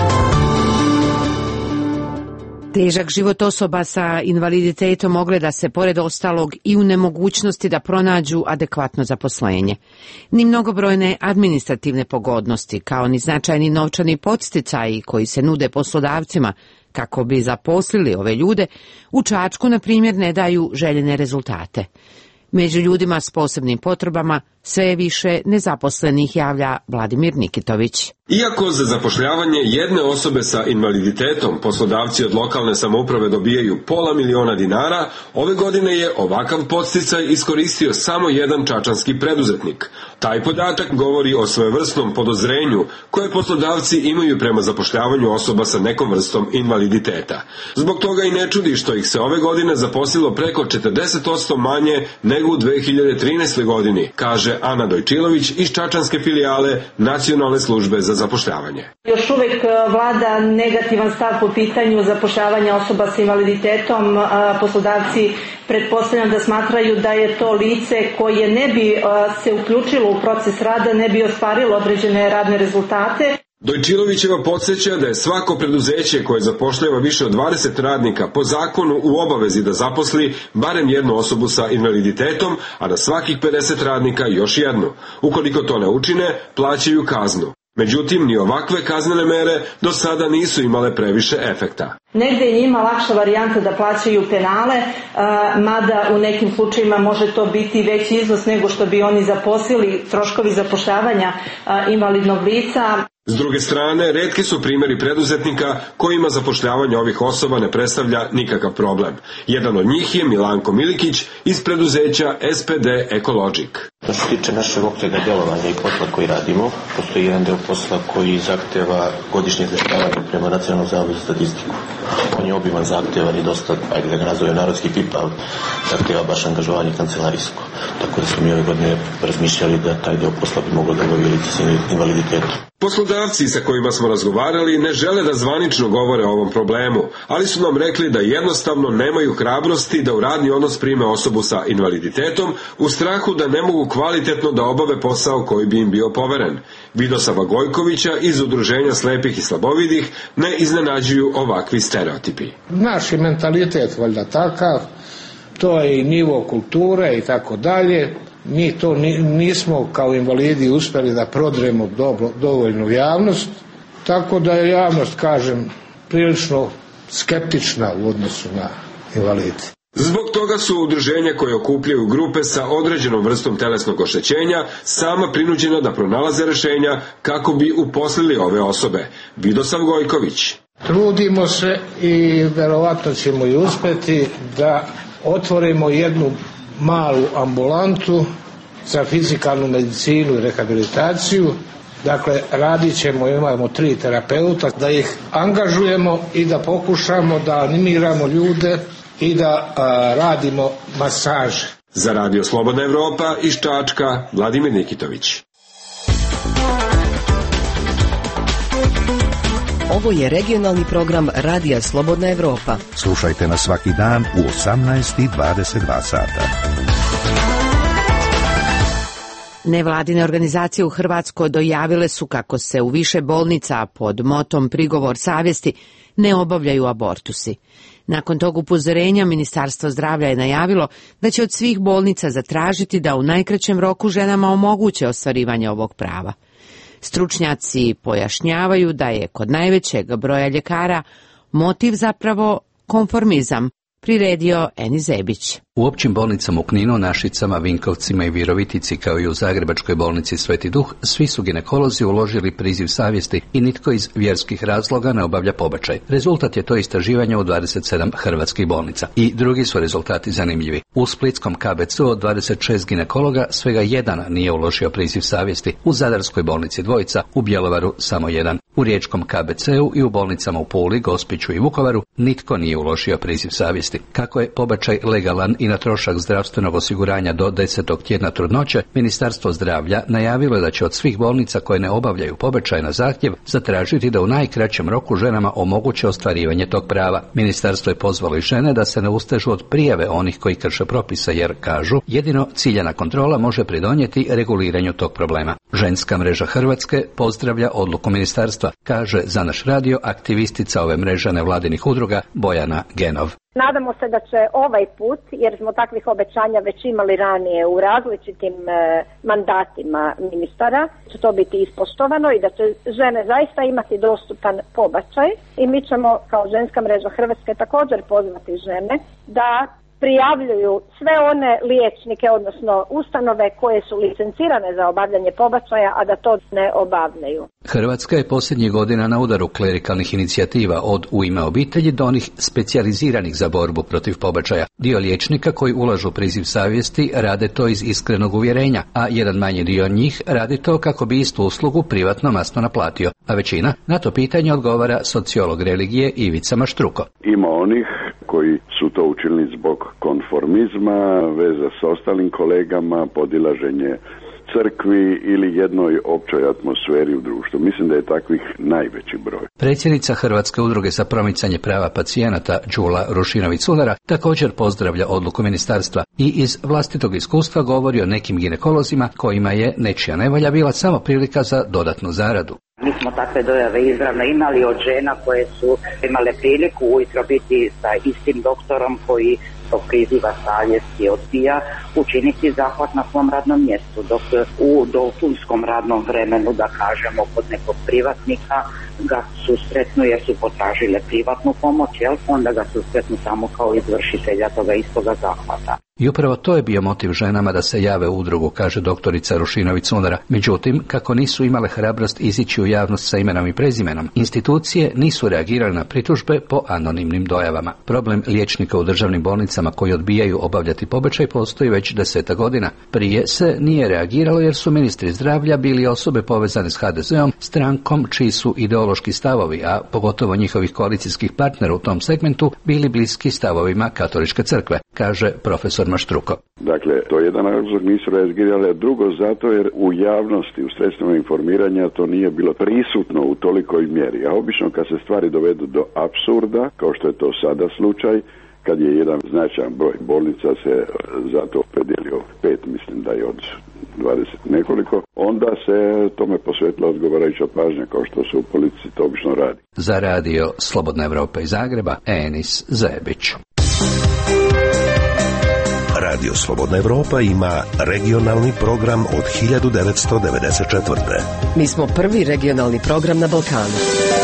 Težak život osoba sa invaliditetom ogleda se pored ostalog i u nemogućnosti da pronađu adekvatno zaposlenje. Ni mnogobrojne administrativne pogodnosti, kao ni značajni novčani podsticaji koji se nude poslodavcima kako bi zaposlili ove ljude, u Čačku, na primjer, ne daju željene rezultate. Među ljudima s posebnim potrebama sve je više nezaposlenih, javlja Vladimir Nikitović. Iako za zapošljavanje jedne osobe sa invaliditetom poslodavci od lokalne samouprave dobijaju $500.000 dinara, ove godine je ovakav podsticaj iskoristio samo jedan čačanski preduzetnik. Taj podatak govori o svojevrsnom podozrenju koje poslodavci imaju prema zapošljavanju osoba sa nekom vrstom invaliditeta. Zbog toga i ne čudi što ih se ove godine zaposlilo preko 40% manje nego u 2013. godini, kaže Ana Dojčilović iz čačanske filijale Nacionalne službe za zapošljavanje. Još uvijek vlada negativan stav po pitanju zapošljavanja osoba sa invaliditetom. Poslodavci pretpostavljam da smatraju da je to lice koje ne bi se uključilo u proces rada, ne bi ostvarilo određene radne rezultate. Dojčilovićeva podsjeća da je svako preduzeće koje zapošljava više od 20 radnika po zakonu u obavezi da zaposli barem jednu osobu sa invaliditetom, a na svakih 50 radnika još jednu. Ukoliko to ne učine, plaćaju kaznu. Međutim, ni ovakve kaznene mere do sada nisu imale previše efekta. Negde je njima lakša varijanta da plaćaju penale, mada u nekim slučajima može to biti veći iznos nego što bi oni zaposlili, troškovi zapošljavanja invalidnog lica. S druge strane, retki su primjeri preduzetnika kojima zapošljavanje ovih osoba ne predstavlja nikakav problem. Jedan od njih je Milanko Milikić iz preduzeća SPD Ecologic. Što se tiče našeg opsega djelovanja i posla koji radimo, postoji jedan deo posla koji zahteva godišnje izvještavanje prema Nacionalnom zavodu za statistiku. On je obiman, zahtjevan i dosta, ajde da ga nazovem narodski pipav, zahtjeva baš angažovanje kancelarijsko. Tako da smo mi ove godine razmišljali da taj deo posla bi moglo da obavi lice sa invaliditetom. Poslodavci sa kojima smo razgovarali ne žele da zvanično govore o ovom problemu, ali su nam rekli da jednostavno nemaju hrabrosti da u radni odnos prime osobu sa invaliditetom u strahu da ne mogu kvalitetno da obave posao koji bi im bio poveren. Vidosava Gojkovića iz Udruženja slepih i slabovidih ne iznenađuju ovakvi stereotipi. Naš je mentalitet valjda takav, to je i nivo kulture i tako dalje. Mi to nismo kao invalidi uspjeli da prodremo dovoljnu javnost, tako da je javnost, kažem, prilično skeptična u odnosu na invalide. Zbog toga su udruženja koje okupljaju grupe sa određenom vrstom telesnog oštećenja sama prinuđena da pronalaze rješenja kako bi uposlili ove osobe. Vidosav Gojković. Trudimo se i verovatno ćemo i uspjeti da otvorimo jednu malu ambulantu za fizikalnu medicinu i rehabilitaciju. Dakle, radit ćemo, imamo 3 terapeuta, da ih angažujemo i da pokušamo da animiramo ljude i da radimo masaže. Za Radio Slobodna Evropa iz Čačka, Vladimir Nikitović. Ovo je regionalni program Radija Slobodna Evropa. Slušajte nas svaki dan u 18:22 sata. Nevladine organizacije u Hrvatskoj dojavile su kako se u više bolnica pod motom prigovor savjesti ne obavljaju abortusi. Nakon tog upozorenja Ministarstvo zdravlja je najavilo da će od svih bolnica zatražiti da u najkraćem roku ženama omoguće ostvarivanje ovog prava. Stručnjaci pojašnjavaju da je kod najvećeg broja ljekara motiv zapravo konformizam, priredio Eni Zebić. U općim bolnicama u Kninu, Našicama, Vinkovcima i Virovitici, kao i u Zagrebačkoj bolnici Sveti Duh, svi su ginekolozi uložili priziv savjesti i nitko iz vjerskih razloga ne obavlja pobačaj. Rezultat je to istraživanje u 27 hrvatskih bolnica. I drugi su rezultati zanimljivi. U splitskom KBC-u od 26 ginekologa svega 1 nije uložio priziv savjesti, u Zadarskoj bolnici 2, u Bjelovaru samo 1. U riječkom KBC-u i u bolnicama u Puli, Gospiću i Vukovaru nitko nije uložio priziv savjesti. Kako je pobačaj legalan i na trošak zdravstvenog osiguranja do 10. tjedna trudnoće, Ministarstvo zdravlja najavilo je da će od svih bolnica koje ne obavljaju pobačaj na zahtjev zatražiti da u najkraćem roku ženama omoguće ostvarivanje tog prava. Ministarstvo je pozvalo i žene da se ne ustežu od prijave onih koji krše propise, jer, kažu, jedino ciljana kontrola može pridonijeti reguliranju tog problema. Ženska mreža Hrvatske pozdravlja odluku ministarstva, kaže za naš radio aktivistica ove mreže nevladinih udruga Bojana Genov. Nadamo se da će ovaj put, jer smo takvih obećanja već imali ranije u različitim mandatima ministara, će to biti ispoštovano i da će žene zaista imati dostupan pobačaj. I mi ćemo kao ženska mreža Hrvatske također pozvati žene da prijavljuju sve one liječnike, odnosno ustanove koje su licencirane za obavljanje pobačaja, a da to ne obavljaju. Hrvatska je posljednjih godina na udaru klerikalnih inicijativa, od U ime obitelji do onih specijaliziranih za borbu protiv pobačaja. Dio liječnika koji ulažu priziv savjesti rade to iz iskrenog uvjerenja, a jedan manji dio njih radi to kako bi istu uslugu privatno masno naplatio. A većina na to pitanje odgovara sociolog religije Ivica Maštruko. Ima onih koji su to učinili zbog konformizma, veza s ostalim kolegama, podilaženje crkvi ili jednoj općoj atmosferi u društvu. Mislim da je takvih najveći broj. Predsjednica Hrvatske udruge za promicanje prava pacijenata Đula Rušinović-Cunara također pozdravlja odluku ministarstva i iz vlastitog iskustva govori o nekim ginekolozima kojima je nečija nevolja bila samo prilika za dodatnu zaradu. Mi smo takve dojave izravno imali od žena koje su imale priliku ujutro biti sa istim doktorom koji tog priziva savjesti odbija učiniti zahvat na svom radnom mjestu, dok u dopunskom radnom vremenu, da kažemo, kod nekog privatnika ga susretnu jer su potražile privatnu pomoć, onda ga susretnu samo kao izvršitelja toga istoga zahvata. I upravo to je bio motiv ženama da se jave u udrugu, kaže doktorica Rušinović-Cunara. Međutim, kako nisu imale hrabrost izići u javnost sa imenom i prezimenom, institucije nisu reagirale na pritužbe po anonimnim dojavama. Problem liječnika u državnim bolnicama koji odbijaju obavljati pobačaj postoji već 10 godina. Prije se nije reagiralo jer su ministri zdravlja bili osobe povezane s HDZ-om, strankom čiji su ideološki stavovi, a pogotovo njihovih koalicijskih partnera u tom segmentu, bili bliski stavovima Katoličke crkve, kaže profesor Maštruko. Dakle, to je jedan razlog, nisu reagirali, a drugo zato jer u javnosti, u sredstvima informiranja to nije bilo prisutno u tolikoj mjeri. A obično kad se stvari dovedu do apsurda, kao što je to sada slučaj, kad je jedan značajan broj bolnica se za to opredjelio 5, mislim da je od 20 nekoliko, onda se tome posvetila odgovarajuća pažnja, kao što se u politici to obično radi. Za radio Slobodna Evropa iz Zagreba, Enis Zebić. Radio Slobodna Evropa ima regionalni program od 1994. Mi smo prvi regionalni program na Balkanu.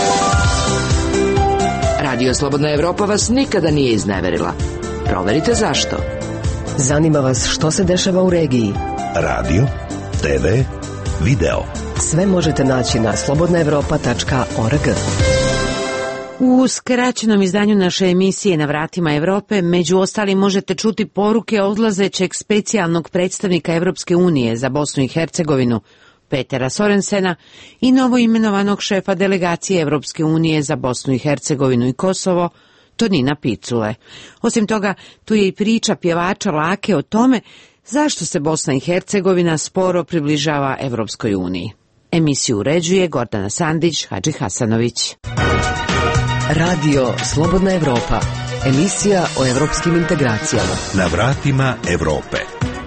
Radio Slobodna Evropa vas nikada nije izneverila. Proverite zašto. Zanima vas što se dešava u regiji. Radio, TV, video. Sve možete naći na slobodnaevropa.org. U skraćenom izdanju naše emisije Na vratima Europe među ostalim možete čuti poruke odlazećeg specijalnog predstavnika Europske unije za Bosnu i Hercegovinu Petera Sorensena i novoimenovanog šefa delegacije Europske unije za Bosnu i Hercegovinu i Kosovo Tonina Picule. Osim toga, tu je i priča pjevača Lake o tome zašto se Bosna i Hercegovina sporo približava Europskoj uniji. Emisiju uređuje Gordana Sandić, Hadži Hasanović. Radio Slobodna Evropa, emisija o evropskim integracijama. Na vratima Europe.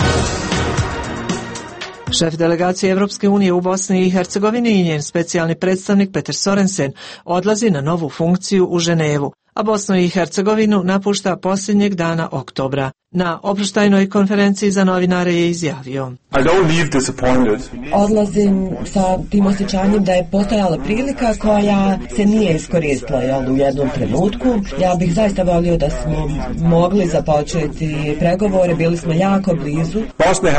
Šef delegacije Evropske unije u Bosni i Hercegovini i njen specijalni predstavnik Peter Sorensen odlazi na novu funkciju u Ženevu, a Bosnu i Hercegovinu napušta posljednjeg dana oktobra. Na oproštajnoj konferenciji za novinare je izjavio: Odlazim sa tim osjećanjem da je postojala prilika koja se nije iskoristila u jednom trenutku. Ja bih zaista volio da smo mogli započeti pregovore, bili smo jako blizu. Bosna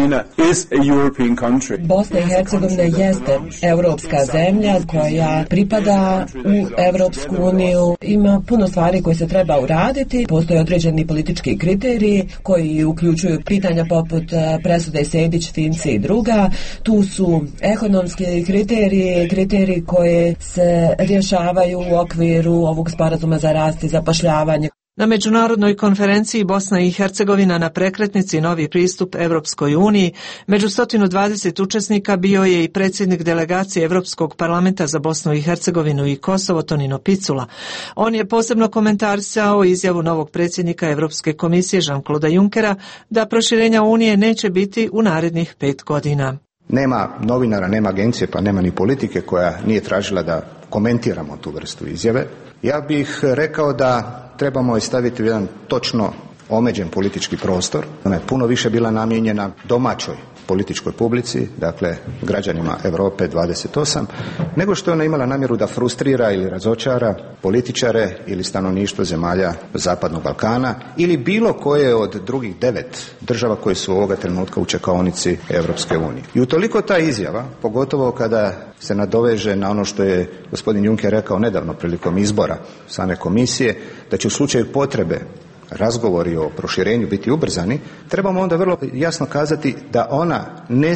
i Hercegovina jeste europska zemlja koja pripada u Evropsku uniju. Ima puno stvari koje se treba uraditi, postoje određeni politički kriteriji koji uključuju pitanja poput presude Sejdić, Finci i druga. Tu su ekonomski kriteriji koje se rješavaju u okviru ovog sporazuma za rast i zapošljavanje. Na međunarodnoj konferenciji Bosna i Hercegovina na prekretnici novi pristup Evropskoj uniji među 120 učesnika bio je i predsjednik delegacije Evropskog parlamenta za Bosnu i Hercegovinu i Kosovo Tonino Picula. On je posebno komentarisao izjavu novog predsjednika Evropske komisije Jean-Claude Junckera da proširenja Unije neće biti u narednih 5 godina. Nema novinara, nema agencije, pa nema ni politike koja nije tražila da komentiramo tu vrstu izjave. Ja bih rekao da trebamo staviti jedan točno omeđen politički prostor. Ona je puno više bila namijenjena domaćoj političkoj publici, dakle građanima Europe 28, nego što je ona imala namjeru da frustrira ili razočara političare ili stanovništvo zemalja Zapadnog Balkana ili bilo koje od drugih 9 država koje su ovoga trenutka u čekaonici Europske unije. I utoliko ta izjava, pogotovo kada se nadoveže na ono što je gospodin Juncker rekao nedavno prilikom izbora same komisije, da će u slučaju potrebe razgovori o proširenju biti ubrzani, trebamo onda vrlo jasno kazati da ona ne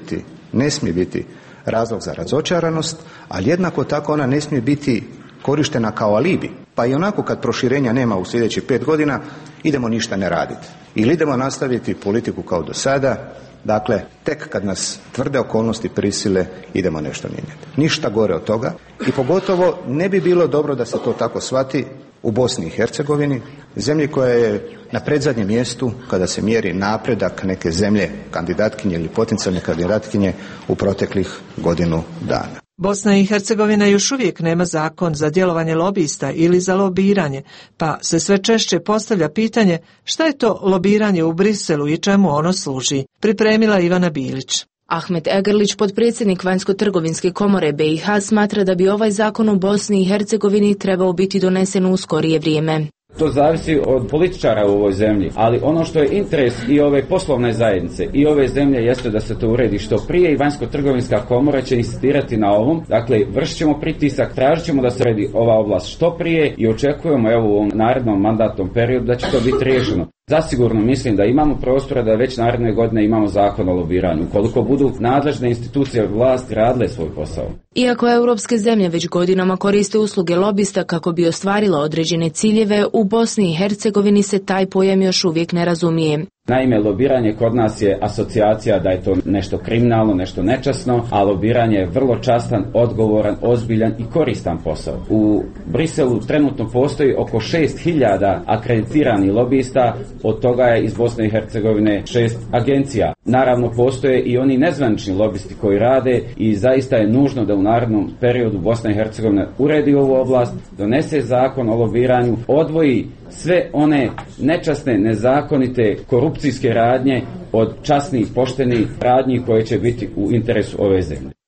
smije biti razlog za razočaranost, ali jednako tako ona ne smije biti korištena kao alibi. Pa i onako kad proširenja nema u sljedećih 5 godina, idemo ništa ne raditi. Ili idemo nastaviti politiku kao do sada, dakle, tek kad nas tvrde okolnosti prisile, idemo nešto mijenjati. Ništa gore od toga i pogotovo ne bi bilo dobro da se to tako shvati u Bosni i Hercegovini, zemlji koja je na predzadnjem mjestu kada se mjeri napredak neke zemlje kandidatkinje ili potencijalne kandidatkinje u proteklih godinu dana. Bosna i Hercegovina još uvijek nema zakon za djelovanje lobista ili za lobiranje, pa se sve češće postavlja pitanje šta je to lobiranje u Briselu i čemu ono služi. Pripremila Ivana Bilić. Ahmet Egerlić, potpredsjednik Vanjsko-trgovinske komore BiH, smatra da bi ovaj zakon u Bosni i Hercegovini trebao biti donesen u skorije vrijeme. To zavisi od političara u ovoj zemlji, ali ono što je interes i ove poslovne zajednice i ove zemlje jeste da se to uredi što prije i Vanjsko-trgovinska komora će insistirati na ovom. Dakle, vršit ćemo pritisak, tražit ćemo da se uredi ova oblast što prije i očekujemo u ovom narednom mandatnom periodu da će to biti riješeno. Zasigurno mislim da imamo prostora da već naredne godine imamo zakon o lobiranju, ukoliko budu nadležne institucije vlasti radile svoj posao. Iako europske zemlje već godinama koriste usluge lobista kako bi ostvarila određene ciljeve, u Bosni i Hercegovini se taj pojam još uvijek ne razumije. Naime, lobiranje kod nas je asocijacija da je to nešto kriminalno, nešto nečasno, a lobiranje je vrlo častan, odgovoran, ozbiljan i koristan posao. U Briselu trenutno postoji oko 6.000 akreditiranih lobista, od toga je iz Bosne i Hercegovine 6 agencija. Naravno, postoje i oni nezvanični lobisti koji rade i zaista je nužno da u narednom periodu Bosna i Hercegovina uredi ovu oblast, donese zakon o lobiranju, odvoji sve one nečasne, nezakonite, korupcijske radnje od časnih, poštenih radnji koje će biti u interesu ove zemlje.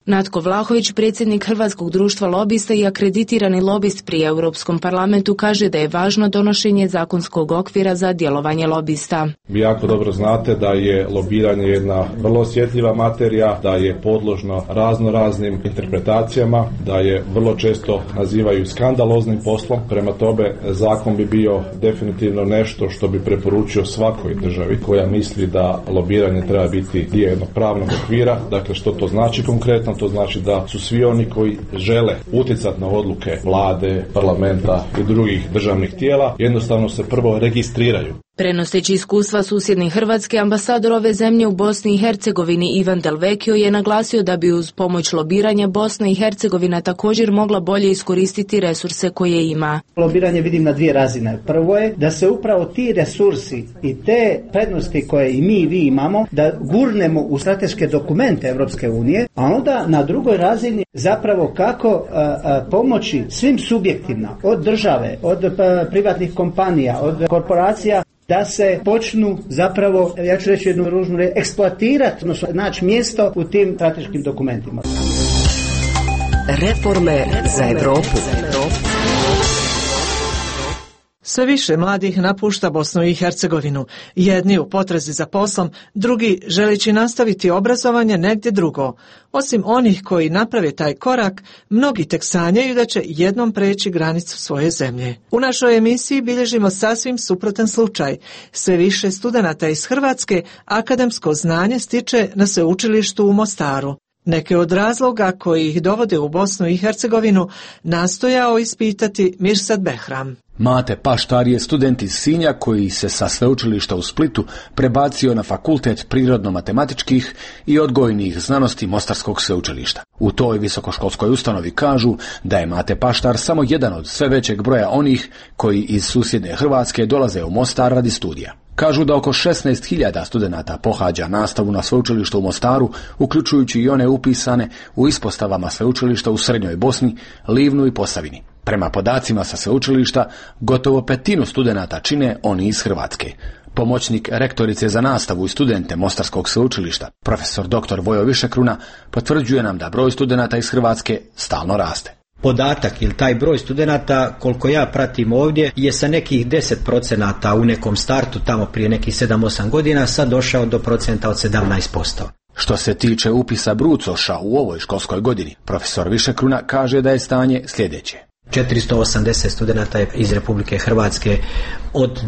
Natko Vlahović, predsjednik Hrvatskog društva lobista i akreditirani lobist pri Europskom parlamentu, kaže da je važno donošenje zakonskog okvira za djelovanje lobista. Vi jako dobro znate da je lobiranje jedna vrlo osjetljiva materija, da je podložno raznoraznim interpretacijama, da je vrlo često nazivaju skandaloznim poslom. Prema tome, zakon bi bio definitivno nešto što bi preporučio svakoj državi koja misli da lobiranje treba biti dio jednog pravnog okvira. Dakle, što to znači konkretno? To znači da su svi oni koji žele utjecati na odluke vlade, parlamenta i drugih državnih tijela, jednostavno se prvo registriraju. Prenosteći iskustva susjedne Hrvatske, ambasador ove zemlje u Bosni i Hercegovini Ivan Del Vecchio je naglasio da bi uz pomoć lobiranja Bosna i Hercegovina također mogla bolje iskoristiti resurse koje ima. Lobiranje vidim na dvije razine. Prvo je da se upravo ti resursi i te prednosti koje i mi i vi imamo, da gurnemo u strateške dokumente Europske unije, a onda na drugoj razini zapravo kako pomoći svim subjektima, od države, od privatnih kompanija, od korporacija, da se počnu zapravo, ja ću reći jednu ružnu reč, eksploatirati, odnosno naći mjesto u tim strateškim dokumentima. Reforme za Europu. Sve više mladih napušta Bosnu i Hercegovinu. Jedni u potrazi za poslom, drugi želeći nastaviti obrazovanje negdje drugo. Osim onih koji naprave taj korak, mnogi tek sanjaju da će jednom preći granicu svoje zemlje. U našoj emisiji bilježimo sasvim suprotan slučaj. Sve više studenata iz Hrvatske akademsko znanje stiče na sveučilištu u Mostaru. Neke od razloga koji ih dovode u Bosnu i Hercegovinu nastojao ispitati Mirsad Behram. Mate Paštar je student iz Sinja koji se sa sveučilišta u Splitu prebacio na fakultet prirodno-matematičkih i odgojnih znanosti Mostarskog sveučilišta. U toj visokoškolskoj ustanovi kažu da je Mate Paštar samo jedan od sve većeg broja onih koji iz susjedne Hrvatske dolaze u Mostar radi studija. Kažu da oko 16.000 studenata pohađa nastavu na sveučilištu u Mostaru, uključujući i one upisane u ispostavama sveučilišta u Srednjoj Bosni, Livnu i Posavini. Prema podacima sa sveučilišta, gotovo petinu studenata čine oni iz Hrvatske. Pomoćnik rektorice za nastavu i studente Mostarskog sveučilišta, profesor dr. Vojo Višekruna, potvrđuje nam da broj studenata iz Hrvatske stalno raste. Podatak ili taj broj studenata, koliko ja pratim ovdje, je sa nekih 10% u nekom startu, tamo prije nekih 7-8 godina, sad došao do procenta od 17%. Što se tiče upisa brucoša u ovoj školskoj godini, profesor Višekruna kaže da je stanje sljedeće. 480 studenata je iz Republike Hrvatske od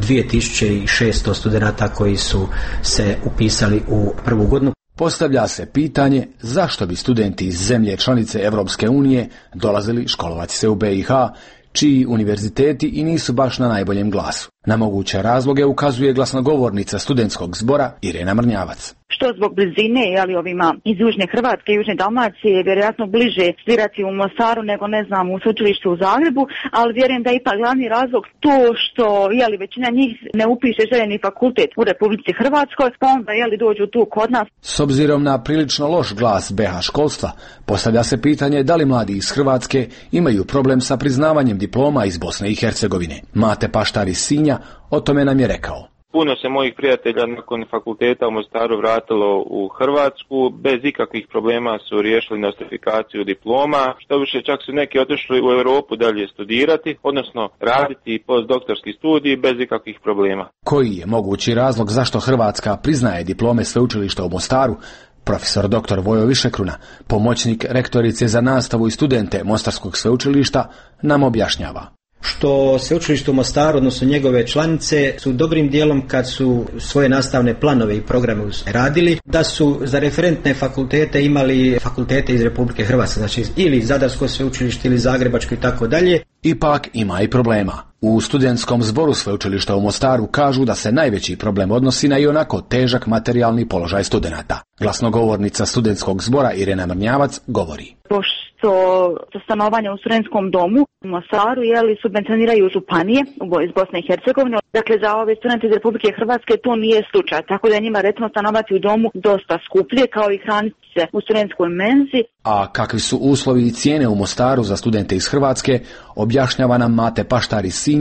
2600 studenata koji su se upisali u prvu godinu. Postavlja se pitanje zašto bi studenti iz zemlje članice Europske unije dolazili školovati se u BiH, čiji univerziteti i nisu baš na najboljem glasu. Na moguće razloge ukazuje glasnogovornica studentskog zbora Irena Mrnjavac. Što zbog blizine, ovima iz Južne Hrvatske i Južne Dalmacije je vjerojatno bliže studirati u Mostaru nego u sveučilištu u Zagrebu, ali vjerujem da je ipak glavni razlog to što većina njih ne upiše željeni fakultet u Republici Hrvatskoj, pa onda dođu tu kod nas. S obzirom na prilično loš glas BiH školstva, postavlja se pitanje da li mladi iz Hrvatske imaju problem sa priznavanjem diploma iz Bosne i Hercegovine. Mate Paštar iz Sinja o tome nam je rekao. Puno se mojih prijatelja nakon fakulteta u Mostaru vratilo u Hrvatsku, bez ikakvih problema su riješili nostrifikaciju diploma, što više čak su neki otišli u Europu dalje studirati, odnosno raditi postdoktorski studij bez ikakvih problema. Koji je mogući razlog zašto Hrvatska priznaje diplome sveučilišta u Mostaru? Profesor dr. Vojo Višekruna, pomoćnik rektorice za nastavu i studente Mostarskog sveučilišta, nam objašnjava. Što sveučilište u Mostaru, odnosno njegove članice, su dobrim dijelom kad su svoje nastavne planove i programe radili, da su za referentne fakultete imali fakultete iz Republike Hrvatske, znači ili Zadarsko sveučilište ili Zagrebačko i tako dalje. Ipak ima i problema. U studentskom zboru sveučilišta u Mostaru kažu da se najveći problem odnosi na ionako težak materijalni položaj studenata. Glasnogovornica studentskog zbora Irena Mrnjavac govori. Pošto stanovanje u studentskom domu u Mostaru subvencioniraju županije iz Bosne i Hercegovine. Dakle, za ove studente iz Republike Hrvatske to nije slučaj, tako da njima recimo stanovati u domu dosta skuplje, kao i hraniti se u studentskoj menzi. A kakvi su uslovi i cijene u Mostaru za studente iz Hrvatske, objašnjava nam Mate Paštar iz Sinja,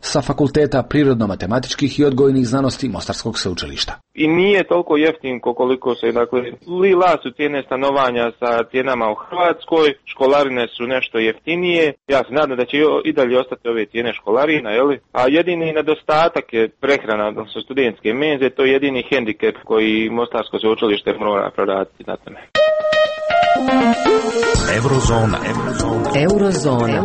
sa Fakulteta prirodno-matematičkih i odgojnih znanosti Mostarskog sveučilišta. I nije toliko jeftin koliko se, dakle, lila su cijene stanovanja sa cijenama u Hrvatskoj, školarine su nešto jeftinije, ja se nadam da će i dalje ostati ove cijene školarina, jeli? A jedini nedostatak je prehrana, odnosno studentske menze, to je jedini hendikep koji Mostarsko sveučilište mora proraditi na tome. Eurozona.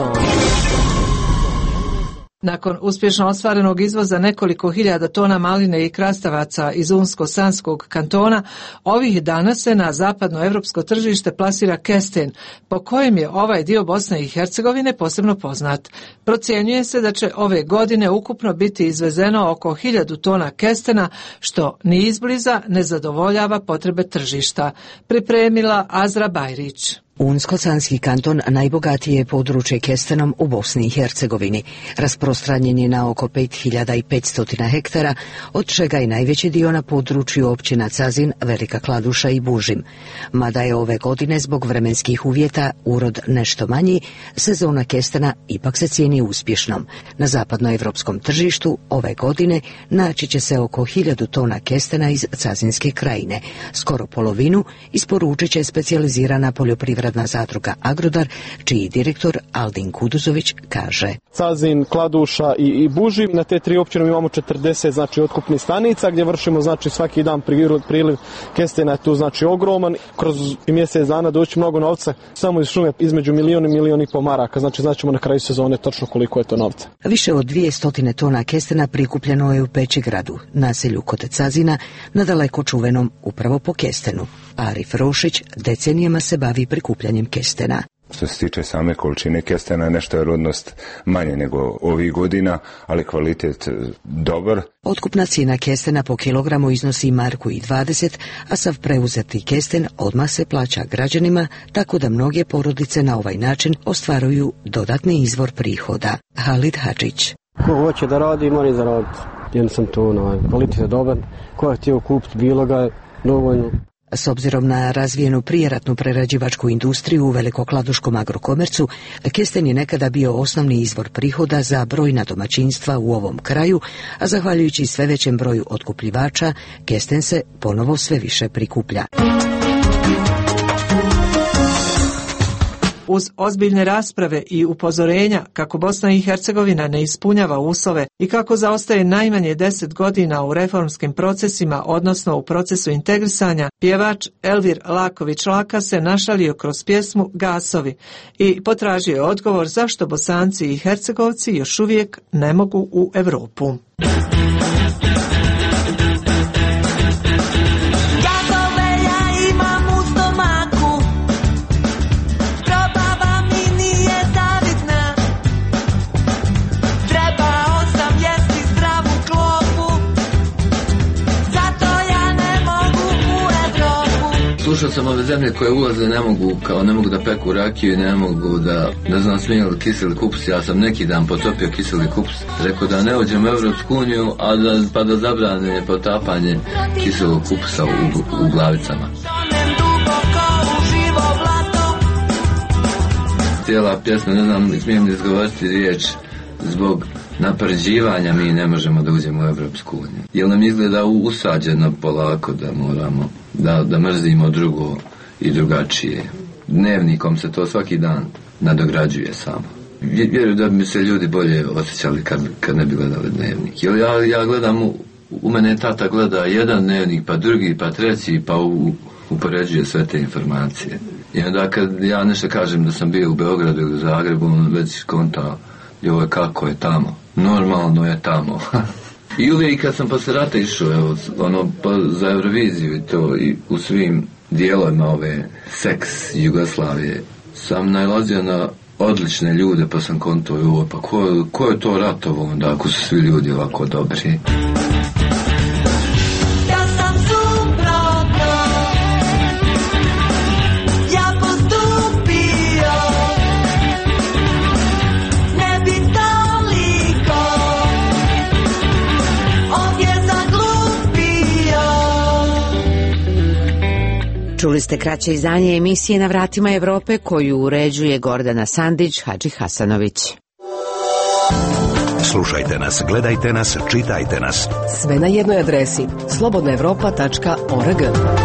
Nakon uspješno ostvarenog izvoza nekoliko hiljada tona maline i krastavaca iz Unsko-Sanskog kantona, ovih dana se na zapadno evropsko tržište plasira kesten, po kojem je ovaj dio Bosne i Hercegovine posebno poznat. Procjenjuje se da će ove godine ukupno biti izvezeno oko 1000 tona kestena, što ni izbliza ne zadovoljava potrebe tržišta. Pripremila Azra Bajrić. Unsko-Sanski kanton najbogatije je područje kestenom u Bosni i Hercegovini. Rasprostranjen je na oko 5500 hektara, od čega je najveći dio na području općina Cazin, Velika Kladuša i Bužim. Mada je ove godine zbog vremenskih uvjeta urod nešto manji, sezona kestena ipak se cijeni uspješnom. Na zapadnoevropskom tržištu ove godine naći će se oko 1000 tona kestena iz Cazinske krajine. Skoro polovinu isporučit će specijalizirana poljoprivredna zadruga Agrodar, čiji direktor Aldin Kuduzović kaže: Cazin, Kladuša i Bužim. Na te 3 općine imamo 40 otkupnih stanica gdje vršimo svaki dan priliv kestena je tu ogroman. Kroz mjesec dana doći mnogo novca samo iz šume između 1 i 1,5 milijuna maraka. Znaćemo na kraju sezone točno koliko je to novca. Više od 200 tona kestena prikupljeno je u Pećigradu, naselju kod Cazina, nadaleko čuvenom upravo po kestenu. Arif Rošić decenijama se bavi prikupljanjem kestena. Što se tiče same količine kestena, nešto je rodnost manje nego ovih godina, ali kvalitet dobar. Otkupna cijena kestena po kilogramu iznosi 1,20 marku, a sav preuzeti kesten odmah se plaća građanima, tako da mnoge porodice na ovaj način ostvaruju dodatni izvor prihoda. Halid Hadžić. Ko hoće da radi, mora zaraditi. Jednostavno to, kvalitet je dobar. Ko je htio kupiti bilo ga je dovoljno. S obzirom na razvijenu prijeratnu prerađivačku industriju u Velikokladuškom agrokomercu, kesten je nekada bio osnovni izvor prihoda za brojna domaćinstva u ovom kraju, a zahvaljujući sve većem broju otkupljivača, kesten se ponovo sve više prikuplja. Uz ozbiljne rasprave i upozorenja kako Bosna i Hercegovina ne ispunjava uslove i kako zaostaje najmanje 10 godina u reformskim procesima, odnosno u procesu integrisanja, pjevač Elvir Laković-Laka se našalio kroz pjesmu Gasovi i potražio je odgovor zašto Bosanci i Hercegovci još uvijek ne mogu u Europu. Slušao sam ove zemlje koje ulaze ne mogu da peku rakiju, ne mogu da, ne znam, smiju li kiseli kupus. Ja sam neki dan potopio kiseli kupus, rekao da ne uđem u Evropsku uniju, pa da zabrane potapanje kiselog kupusa u Glavicama. Cijela pjesma, ne znam, smijem li izgovoriti riječ, zbog napređivanja mi ne možemo da uđemo u Evropsku uniju. Jer nam izgleda usađeno polako da moramo da mrzimo drugo i drugačije. Dnevnikom se to svaki dan nadograđuje samo. Vjerujem da bi se ljudi bolje osjećali kad ne bi gledali dnevnik. Jer ja gledam, u mene tata gleda jedan dnevnik, pa drugi, pa treći, pa upoređuje sve te informacije. I onda kad ja nešto kažem da sam bio u Beogradu ili u Zagrebu, on već skontao, joj, kako je tamo. Normalno je tamo. I uvijek kad sam posle rata išao za Euroviziju i to, i u svim dijelovima ove seks Jugoslavije, sam nailazio na odlične ljude, pa sam konto, pa ko je to ratovo onda ako su svi ljudi ovako dobri? Čuli ste kraće izdanje emisije Na vratima Evrope koju uređuje Gordana Sandić, Hadži Hasanović. Slušajte nas, gledajte nas, čitajte nas. Sve na jednoj adresi slobodnaevropa.org.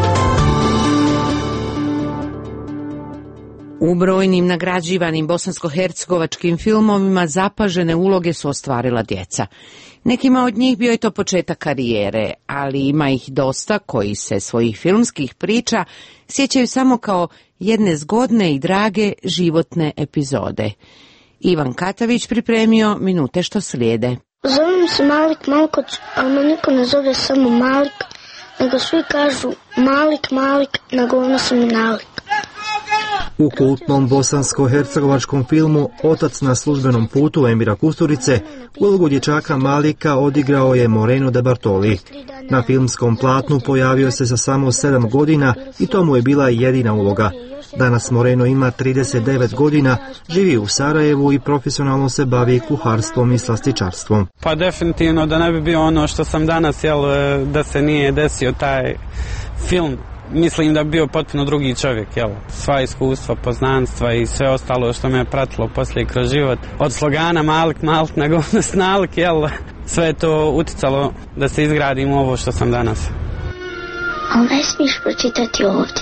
U brojnim nagrađivanim bosansko-hercegovačkim filmovima zapažene uloge su ostvarila djeca. Nekima od njih bio je to početak karijere, ali ima ih dosta koji se svojih filmskih priča sjećaju samo kao jedne zgodne i drage životne epizode. Ivan Katavić pripremio minute što slijede. Zovem se Malik Malkoć, ali me niko ne zove samo Malik, nego svi kažu Malik, nego ono sam i Nalik. U kultnom bosansko-hercegovačkom filmu Otac na službenom putu Emira Kusturice ulogu dječaka Malika odigrao je Moreno de Bartoli. Na filmskom platnu pojavio se sa samo 7 godina i to mu je bila jedina uloga. Danas Moreno ima 39 godina, živi u Sarajevu i profesionalno se bavi kuharstvom i slastičarstvom. Pa definitivno da ne bi bio ono što sam danas, da se nije desio taj film. Mislim da bi bio potpuno drugi čovjek, sva iskustva, poznanstva i sve ostalo što me je pratilo poslije kroz život. Od slogana Malik, nego Nalik, sve je to uticalo da se izgradim ovo što sam danas. Ali ne smiješ pročitati ovdje.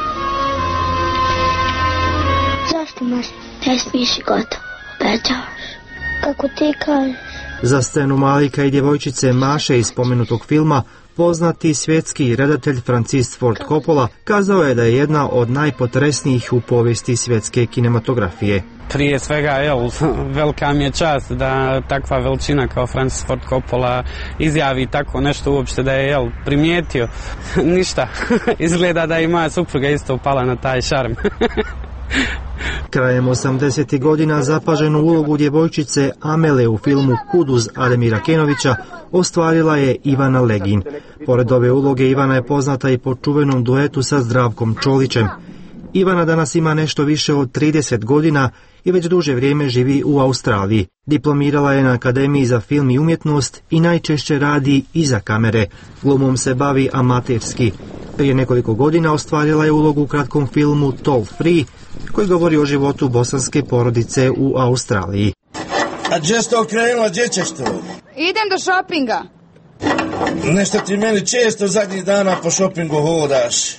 Zašto ne smiješ i gotovo, obećavaš? Kako ti kažeš? Za scenu Malika i djevojčice Maše iz spomenutog filma poznati svjetski redatelj Francis Ford Coppola kazao je da je jedna od najpotresnijih u povijesti svjetske kinematografije. Prije svega, velika mi je čast da takva veličina kao Francis Ford Coppola izjavi tako nešto uopšte da je primijetio. Ništa, izgleda da i moja supruga isto upala na taj šarm. Krajem 80. godina zapaženu ulogu djevojčice Amele u filmu Kuduz Ademira Kenovića ostvarila je Ivana Legin. Pored ove uloge Ivana je poznata i po čuvenom duetu sa Zdravkom Čolićem. Ivana danas ima nešto više od 30 godina i već duže vrijeme živi u Australiji. Diplomirala je na Akademiji za film i umjetnost i najčešće radi iza kamere. Glumom se bavi amaterski. Prije nekoliko godina ostvarila je ulogu u kratkom filmu Toll Free, koji govori o životu bosanske porodice u Australiji. A gdje ste okrenula, gdje ćeš to? Idem do šopinga. Nešto ti meni često zadnjih dana po šopingu hodaš.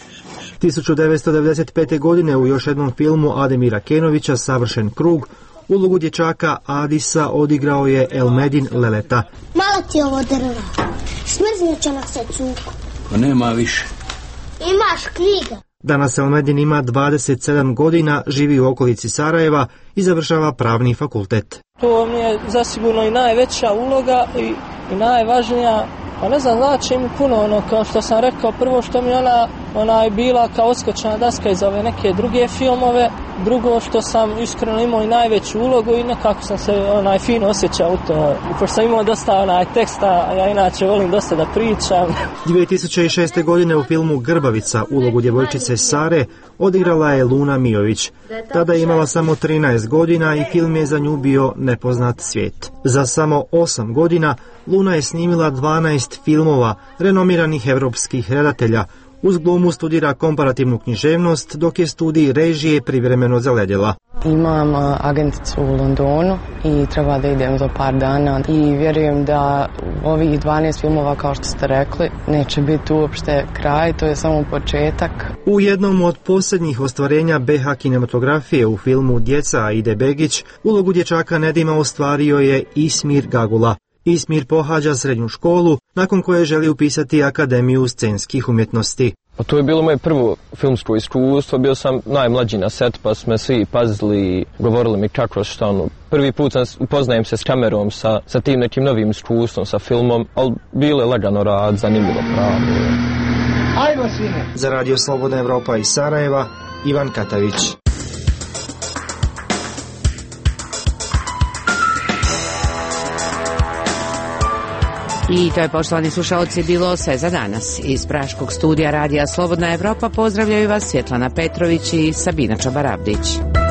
1995. godine u još jednom filmu Ademira Kenovića Savršen krug ulogu dječaka Adisa odigrao je Elmedin Leleta. Malo ti ovo drva. Smrznut će nas se cuku. Pa nema više. Imaš knjiga. Danas Elmedin ima 27 godina, živi u okolici Sarajeva i završava pravni fakultet. To mi je zasigurno i najveća uloga i najvažnija. Pa ne znam, znači mi puno kao što sam rekao, prvo što mi ona je bila kao odskočna daska iz ove neke druge filmove, drugo što sam iskreno imao i najveću ulogu i nekako sam se fino osjećao u to. Pošto sam imao dosta teksta, a ja inače volim dosta da pričam. 2006. godine u filmu Grbavica ulogu djevojčice Sare odigrala je Luna Mijović. Tada je imala samo 13 godina i film je za nju bio nepoznat svijet. Za samo 8 godina Luna je snimila 12 filmova renomiranih europskih redatelja. Uz glumu studira komparativnu književnost, dok je studij režije privremeno zaledjela. Imam agenticu u Londonu i treba da idem za par dana i vjerujem da ovih 12 filmova, kao što ste rekli, neće biti uopšte kraj, to je samo početak. U jednom od posljednjih ostvarenja BH kinematografije u filmu Djeca Aide Begić ulogu dječaka Nedima ostvario je Ismir Gagula. Ismir pohađa srednju školu, nakon koje želi upisati Akademiju scenskih umjetnosti. To je bilo moje prvo filmsko iskustvo, bio sam najmlađi na set, pa smo svi pazili i govorili mi kako što prvi put upoznajem se s kamerom, sa tim nekim novim iskustvom, sa filmom, ali bilo je lagano rad, zanimljivo pravo. Ajmo svine! Za Radio Slobodna Evropa iz Sarajeva, Ivan Katavić. I to je, poštovani slušalci, bilo sve za danas. Iz praškog studija Radija Slobodna Evropa pozdravljaju vas Svjetlana Petrović i Sabina Čabarabdić.